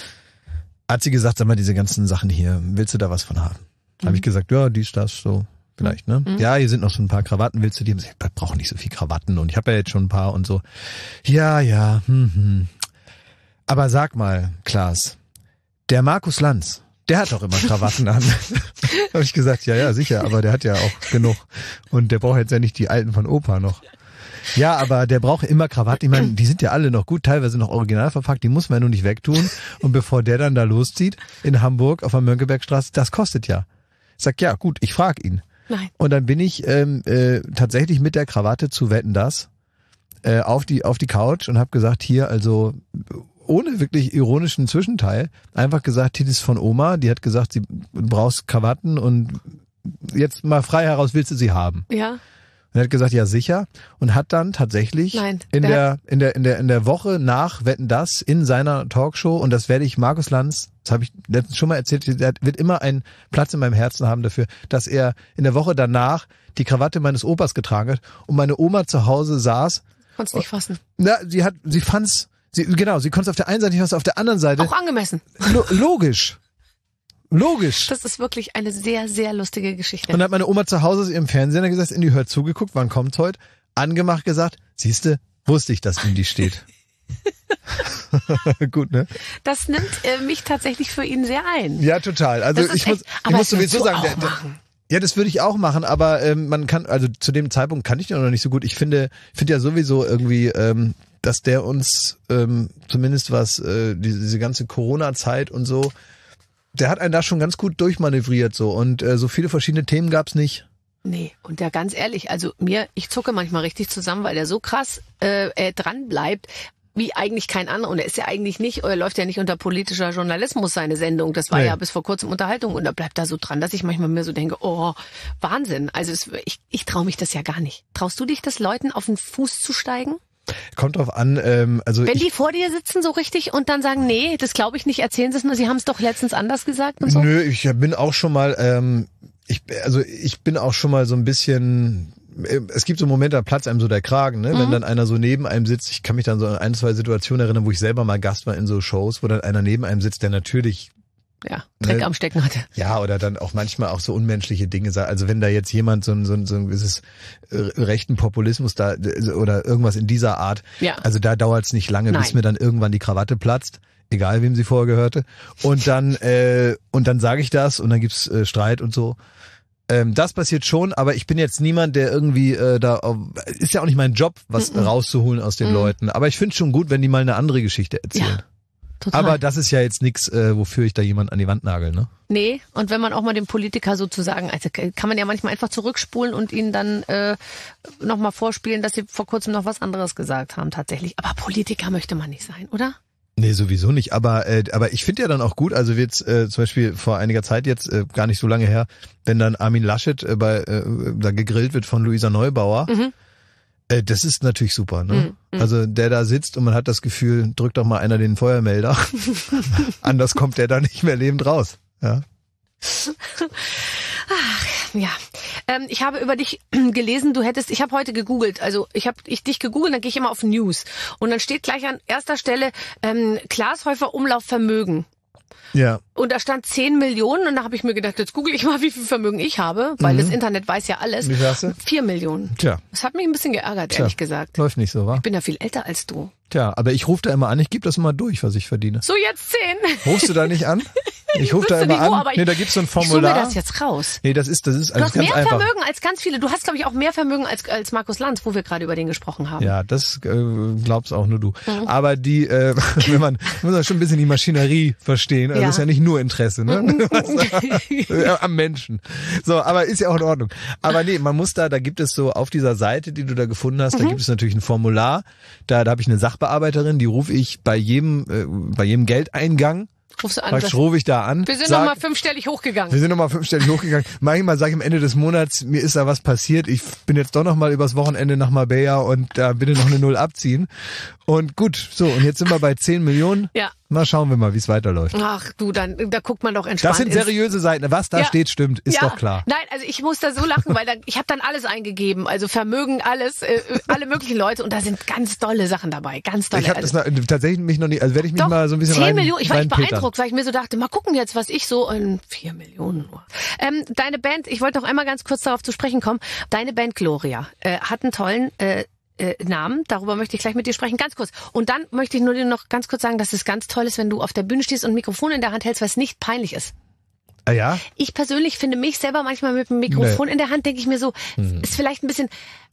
hat sie gesagt, sag mal, diese ganzen Sachen hier, willst du da was von haben? Mhm. Habe ich gesagt, ja, dies, das, so vielleicht, ne? Mhm. Ja, hier sind noch so ein paar Krawatten, willst du die? Ich brauche nicht so viel Krawatten und ich habe ja jetzt schon ein paar und so. Ja, ja, hm, hm. Aber sag mal, Klaas, der Markus Lanz, der hat doch immer Krawatten an. Habe ich gesagt, ja, ja, sicher, aber der hat ja auch genug. Und der braucht jetzt ja nicht die alten von Opa noch. Ja, aber der braucht immer Krawatte. Ich meine, die sind ja alle noch gut, teilweise noch original verpackt, die muss man ja nur nicht wegtun. Und bevor der dann da loszieht in Hamburg auf der Mönckebergstraße, das kostet ja. Ich sag, ja gut, ich frage ihn. Nein. Und dann bin ich ähm, äh, tatsächlich mit der Krawatte zu Wetten, dass äh, auf die auf die Couch und habe gesagt, hier, also ohne wirklich ironischen Zwischenteil, einfach gesagt, hier, das ist von Oma, die hat gesagt, sie brauchst Krawatten und jetzt mal frei heraus, willst du sie haben? Ja. Und er hat gesagt, ja sicher, und hat dann tatsächlich Nein, in der der in der in der in der Woche nach Wetten, dass in seiner Talkshow, und das werde ich Markus Lanz, das habe ich letztens schon mal erzählt, der wird immer einen Platz in meinem Herzen haben dafür, dass er in der Woche danach die Krawatte meines Opas getragen hat und meine Oma zu Hause saß. Konntest nicht fassen. Na, sie hat, sie fand's, sie, genau, sie konnte es auf der einen Seite nicht fassen, auf der anderen Seite. Auch angemessen. Lo- logisch. Logisch. Das ist wirklich eine sehr, sehr lustige Geschichte. Und dann hat meine Oma zu Hause im Fernsehen gesessen, in die Hör zugeguckt, wann kommt's heute, angemacht, gesagt, siehste, wusste ich, dass ihm die steht. Gut, ne? Das nimmt äh, mich tatsächlich für ihn sehr ein. Ja, total. Also Das ist ich muss, echt- ich aber muss das würdest sowieso du sagen, auch der, der, machen. ja, das würde ich auch machen, aber ähm, man kann, also zu dem Zeitpunkt kann ich den auch noch nicht so gut. Ich finde, finde ja sowieso irgendwie, ähm, dass der uns ähm, zumindest was äh, diese, diese ganze Corona-Zeit und so, der hat einen da schon ganz gut durchmanövriert so, und äh, so viele verschiedene Themen gab's nicht. Nee, und der ganz ehrlich, also mir, ich zucke manchmal richtig zusammen, weil der so krass äh, äh, dran bleibt, wie eigentlich kein anderer. Und er ist ja eigentlich nicht, er läuft ja nicht unter politischer Journalismus, seine Sendung. Das war Nee. ja bis vor kurzem Unterhaltung, und er bleibt da so dran, dass ich manchmal mir so denke, oh, Wahnsinn. Also es, ich, ich traue mich das ja gar nicht. Traust du dich das, Leuten auf den Fuß zu steigen? Kommt drauf an, ähm, also Wenn ich, die vor dir sitzen so richtig und dann sagen, nee, das glaube ich nicht, erzählen sie es nur, sie haben es doch letztens anders gesagt und so? nö, ich bin auch schon mal, ähm, ich, also ich bin auch schon mal so ein bisschen, es gibt so Momente, da platzt einem so der Kragen, ne? Mhm. Wenn dann einer so neben einem sitzt. Ich kann mich dann so an ein, zwei Situationen erinnern, wo ich selber mal Gast war in so Shows, wo dann einer neben einem sitzt, der natürlich, Ja, Dreck Ne? am Stecken hatte. ja, oder dann auch manchmal auch so unmenschliche Dinge sagt. Also wenn da jetzt jemand so ein, so ein, so ein gewisses äh, rechten Populismus da oder irgendwas in dieser Art, Ja. also da dauert's nicht lange, bis Nein. mir dann irgendwann die Krawatte platzt. Egal, wem sie vorher gehörte. Und dann, äh, und dann sage ich das und dann gibt's äh, Streit und so. Ähm, das passiert schon, aber ich bin jetzt niemand, der irgendwie äh, da, auf, ist ja auch nicht mein Job, was Mm-mm. rauszuholen aus den Mm. Leuten. Aber ich finde schon gut, wenn die mal eine andere Geschichte erzählen. Ja, total. Aber das ist ja jetzt nix, äh, wofür ich da jemand an die Wand nagel, ne? Nee, und wenn man auch mal den Politiker sozusagen, also kann man ja manchmal einfach zurückspulen und ihnen dann äh, nochmal vorspielen, dass sie vor kurzem noch was anderes gesagt haben tatsächlich. Aber Politiker möchte man nicht sein, oder? Nee, sowieso nicht. Aber äh, aber ich finde ja dann auch gut, also jetzt äh, zum Beispiel vor einiger Zeit jetzt, äh, gar nicht so lange her, wenn dann Armin Laschet äh, bei äh, da gegrillt wird von Luisa Neubauer, Mhm. äh, das ist natürlich super, ne? Mhm, mhm. Also der da sitzt und man hat das Gefühl, drückt doch mal einer den Feuermelder. Anders kommt der da nicht mehr lebend raus. Ja. Ja, ähm, ich habe über dich gelesen, du hättest, ich habe heute gegoogelt, also ich habe ich dich gegoogelt, dann gehe ich immer auf News und dann steht gleich an erster Stelle ähm, Glashäufer Umlauf Vermögen. Ja. Und da stand zehn Millionen und da habe ich mir gedacht, jetzt google ich mal, wie viel Vermögen ich habe, weil Mhm. das Internet weiß ja alles. Wie viel hast du? Vier Millionen. Tja, Das hat mich ein bisschen geärgert, Tja. ehrlich gesagt. läuft nicht so, wa? Ich bin ja viel älter als du. Tja, aber ich rufe da immer an, ich gebe das immer durch, was ich verdiene. So, jetzt zehn. Rufst du da nicht an? Ich rufe da Wüsste immer nicht wo, an. aber ich- Nee, da gibt's so ein Ich suche Formular. mir das jetzt raus. Nee, das ist, das ist Du also hast ganz mehr einfach. Vermögen als ganz viele. Du hast, glaube ich, auch mehr Vermögen als, als Markus Lanz, wo wir gerade über den gesprochen haben. Ja, das äh, glaubst auch nur du. Aber die, äh, wenn man muss man schon ein bisschen die Maschinerie verstehen. Also Ja. ist ja nicht nur Interesse, ne? Ja, am Menschen. So, aber ist ja auch in Ordnung. Aber nee, man muss da, da gibt es so auf dieser Seite, die du da gefunden hast, da gibt es natürlich ein Formular. Da, da habe ich eine Sachbearbeiterin, die rufe ich bei jedem, äh, bei jedem Geldeingang. Rufst du an. Praktisch sagst, rufe ich da an. wir sind sag, nochmal fünfstellig hochgegangen. Wir sind nochmal fünfstellig hochgegangen. Manchmal sage ich am Ende des Monats, mir ist da was passiert. Ich bin jetzt doch nochmal übers Wochenende nach Marbella und da bitte noch eine Null abziehen. Und gut, so, und jetzt sind wir bei zehn Millionen. Ja. Mal schauen wir mal, wie es weiterläuft. Ach du, dann da guckt man doch entspannt. Das sind ins- seriöse Seiten. Was da Ja. steht, stimmt, ist ja. doch klar. Nein, also ich muss da so lachen, weil da, ich habe dann alles eingegeben, also Vermögen, alles, äh, alle möglichen Leute und da sind ganz tolle Sachen dabei, ganz tolle. Ich habe das also, noch, tatsächlich mich noch nicht, also werde ich mich doch, mal so ein bisschen zehn rein, Millionen, ich war echt reinpetern. beeindruckt, weil ich mir so dachte, mal gucken jetzt, was ich so in vier Millionen nur. Ähm, deine Band, ich wollte noch einmal ganz kurz darauf zu sprechen kommen, deine Band Gloria äh, hat einen tollen äh, äh, Namen, darüber möchte ich gleich mit dir sprechen, ganz kurz. Und dann möchte ich nur dir noch ganz kurz sagen, dass es ganz toll ist, wenn du auf der Bühne stehst und ein Mikrofon in der Hand hältst, weil es nicht peinlich ist. Ah ja? Ich persönlich finde mich selber manchmal mit dem Mikrofon in der Hand, denke ich mir so, ist vielleicht ein bisschen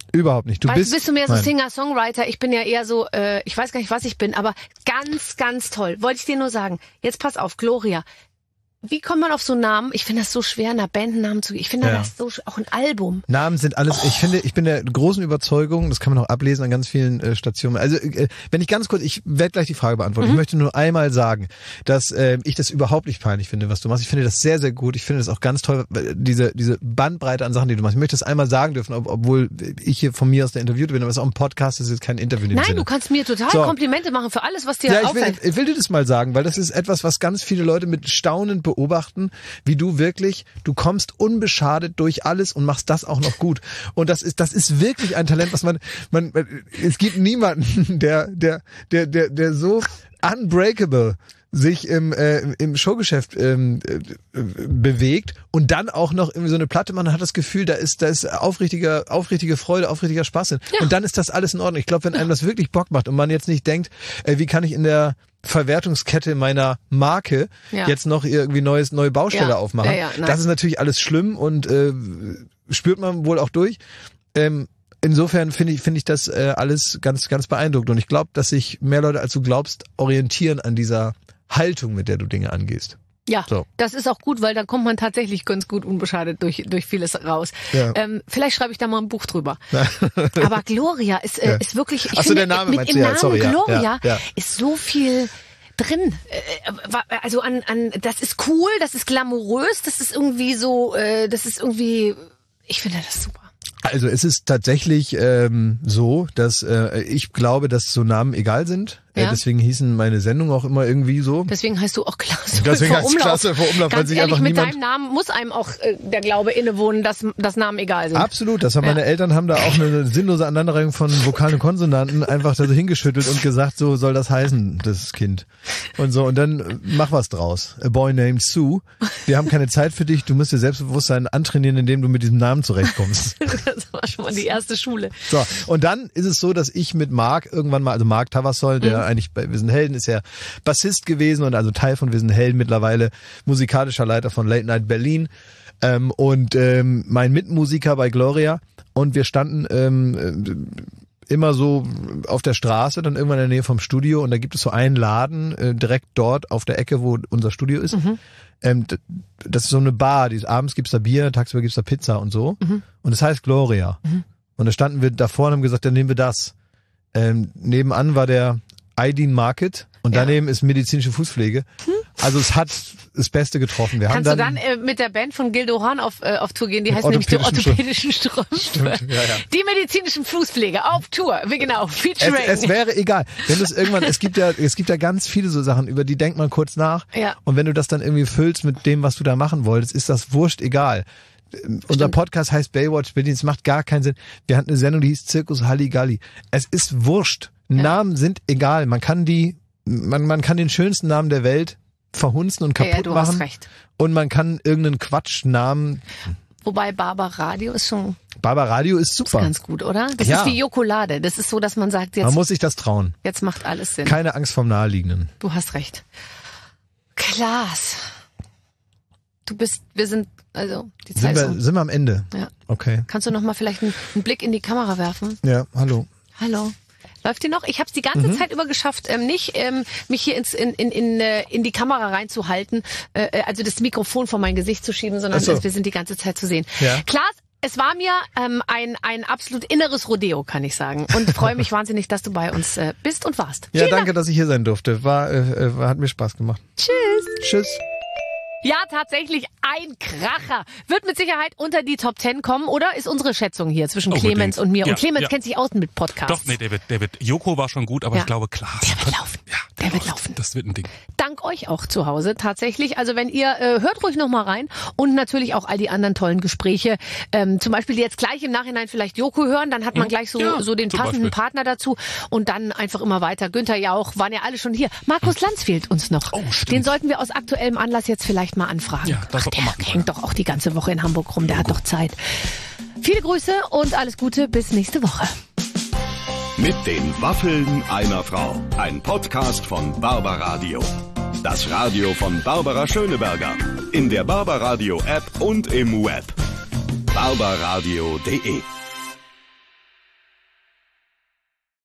Überhaupt nicht. Du weißt, bist, bist du mehr so nein. Singer-Songwriter? Ich bin ja eher so, äh, ich weiß gar nicht, was ich bin, aber ganz, ganz toll. Wollte ich dir nur sagen. Jetzt pass auf, Gloria. Wie kommt man auf so Namen? Ich finde das so schwer, einer Band einen Namen zu geben. Ich finde Ja. das so sch- auch ein Album. Namen sind alles, ich finde, ich bin der großen Überzeugung, das kann man auch ablesen an ganz vielen äh, Stationen. Also, äh, wenn ich ganz kurz, ich werde gleich die Frage beantworten. Mhm. Ich möchte nur einmal sagen, dass äh, ich das überhaupt nicht peinlich finde, was du machst. Ich finde das sehr, sehr gut. Ich finde das auch ganz toll, äh, diese diese Bandbreite an Sachen, die du machst. Ich möchte das einmal sagen dürfen, ob, obwohl ich hier von mir aus der Interviewte bin, aber es ist auch ein Podcast, das ist jetzt kein Interview in dem Nein, Sinne. du kannst mir total So. Komplimente machen für alles, was dir Ja, ich will, auffällt. ich will dir das mal sagen, weil das ist etwas, was ganz viele Leute mit Staunen beobachten, wie du wirklich, du kommst unbeschadet durch alles und machst das auch noch gut. Und das ist, das ist wirklich ein Talent, was man, man, es gibt niemanden, der, der, der, der, der so unbreakable sich im, äh, im Showgeschäft ähm, äh, bewegt und dann auch noch irgendwie so eine Platte, man hat das Gefühl, da ist, da ist aufrichtiger, aufrichtige Freude, aufrichtiger Spaß drin. Ja. Und dann ist das alles in Ordnung. Ich glaube, wenn einem das wirklich Bock macht und man jetzt nicht denkt, äh, wie kann ich in der Verwertungskette meiner Marke Ja. jetzt noch irgendwie neues, neue Baustelle Ja. aufmachen. Ja, ja, nein. Das ist natürlich alles schlimm und äh, spürt man wohl auch durch. Ähm, insofern finde ich, finde ich das äh, alles ganz, ganz beeindruckend. Und ich glaube, dass sich mehr Leute, als du glaubst, orientieren an dieser Haltung, mit der du Dinge angehst. Ja, So. das ist auch gut, weil da kommt man tatsächlich ganz gut unbeschadet durch, durch vieles raus. Ja. Ähm, vielleicht schreibe ich da mal ein Buch drüber. Aber Gloria ist, äh, Ja. ist wirklich, ich Ach so, finde, der Name mit meinst im du, ja, Namen sorry, ja, Gloria ja, ja. ist so viel drin. Äh, wa- also an, an, das ist cool, das ist glamourös, das ist irgendwie so, äh, das ist irgendwie, ich finde das super. Also es ist tatsächlich ähm, so, dass äh, ich glaube, dass so Namen egal sind. Äh, Ja. deswegen hießen meine Sendungen auch immer irgendwie so. Deswegen heißt du auch Klasse Deswegen vor heißt Umlauf. Klasse vor Umlauf, weil Ganz sich ehrlich, einfach mit niemand- deinem Namen muss einem auch äh, der Glaube innewohnen, dass, dass Namen egal sind. Absolut, das haben meine Eltern haben da auch eine sinnlose Aneinanderreihung von Vokalen und Konsonanten einfach da so hingeschüttelt und gesagt, so soll das heißen, das Kind. Und so, und dann äh, mach was draus. A boy named Sue. Wir haben keine Zeit für dich, du musst dir Selbstbewusstsein antrainieren, indem du mit diesem Namen zurechtkommst. Das war schon mal die erste Schule. So, und dann ist es so, dass ich mit Marc irgendwann mal, also Marc Tavassol, der eigentlich bei Wir sind Helden ist ja Bassist gewesen und also Teil von Wir sind Helden, mittlerweile musikalischer Leiter von Late Night Berlin ähm, und ähm, mein Mitmusiker bei Gloria und wir standen ähm, immer so auf der Straße, dann irgendwann in der Nähe vom Studio und da gibt es so einen Laden äh, direkt dort auf der Ecke, wo unser Studio ist. Mhm. Ähm, d- das ist so eine Bar, die ist, abends gibt's da Bier, tagsüber gibt's da Pizza und so mhm. und das heißt Gloria. Mhm. Und da standen wir davor und haben gesagt, dann nehmen wir das. Ähm, nebenan war der Aydin Market und Ja. daneben ist medizinische Fußpflege. Hm? Also es hat das Beste getroffen. Wir Kannst haben du dann, dann äh, mit der Band von Gildo Horn auf, äh, auf Tour gehen? Die Mit heißt nämlich die orthopädischen orthopädischen Strümpfe. Stimmt, ja, ja. Die medizinischen Fußpflege auf Tour. Wie genau, es, featuring. es wäre egal. Wenn du es irgendwann, es gibt ja, es gibt ja ganz viele so Sachen, über die denkt man kurz nach. Ja. Und wenn du das dann irgendwie füllst mit dem, was du da machen wolltest, ist das wurscht egal. Unser Podcast heißt Baywatch Berlin. Es macht gar keinen Sinn. Wir hatten eine Sendung, die hieß Zirkus Halligalli. Es ist wurscht. Namen sind egal. Man kann die, man, man kann den schönsten Namen der Welt verhunzen und Ja, ja, kaputt du hast machen. recht. Und man kann irgendeinen Quatschnamen. Wobei Barbara Radio ist schon Barbara Radio ist super. ganz gut, oder? Das Ja. ist wie Jokolade. Das ist so, dass man sagt, Man jetzt, muss sich das trauen. jetzt macht alles Sinn. Keine Angst vom Naheliegenden. Du hast recht. Klaas. Du bist, wir sind, also, die Sind Zeit ist wir, um. sind wir am Ende? Ja. Okay. Kannst du noch mal vielleicht einen, einen Blick in die Kamera werfen? Ja, hallo. Hallo. Läuft die noch? Ich habe es die ganze Mhm. Zeit über geschafft, ähm, nicht ähm, mich hier ins, in, in, in, äh, in die Kamera reinzuhalten, äh, also das Mikrofon vor mein Gesicht zu schieben, sondern Ach so. es, wir sind die ganze Zeit zu sehen. Ja. Klaas, es war mir ähm, ein, ein absolut inneres Rodeo, kann ich sagen. Und freue mich wahnsinnig, dass du bei uns äh, bist und warst. Ja, Vielen danke, Dank. dass ich hier sein durfte. War, äh, äh, hat mir Spaß gemacht. Tschüss. Tschüss. Ja, tatsächlich ein Kracher. Wird mit Sicherheit unter die Top Ten kommen, oder? Ist unsere Schätzung hier zwischen Unbedingt. Clemens und mir. Ja, und Clemens ja. kennt sich aus mit Podcasts. Doch, nee, David, David. Joko war schon gut, aber Ja. ich glaube, Klaas. Der wird laufen. Ja, Der wird läuft. laufen. Das wird ein Ding. Dank euch auch zu Hause tatsächlich. Also wenn ihr, äh, hört ruhig noch mal rein und natürlich auch all die anderen tollen Gespräche. Ähm, zum Beispiel jetzt gleich im Nachhinein vielleicht Joko hören, dann hat man gleich so, Ja, so den zum passenden Beispiel. Partner dazu und dann einfach immer weiter. Günther Jauch, waren ja alle schon hier. Markus Lanz fehlt uns noch. Oh, stimmt. Den sollten wir aus aktuellem Anlass jetzt vielleicht mal anfragen. Ja, das Ach, sollten der wir machen. hängt doch auch die ganze Woche in Hamburg rum, der hat doch Zeit. Viele Grüße und alles Gute, bis nächste Woche. Mit den Waffeln einer Frau. Ein Podcast von Barbaradio. Das Radio von Barbara Schöneberger. In der Barbaradio App und im Web. barbaradio punkt de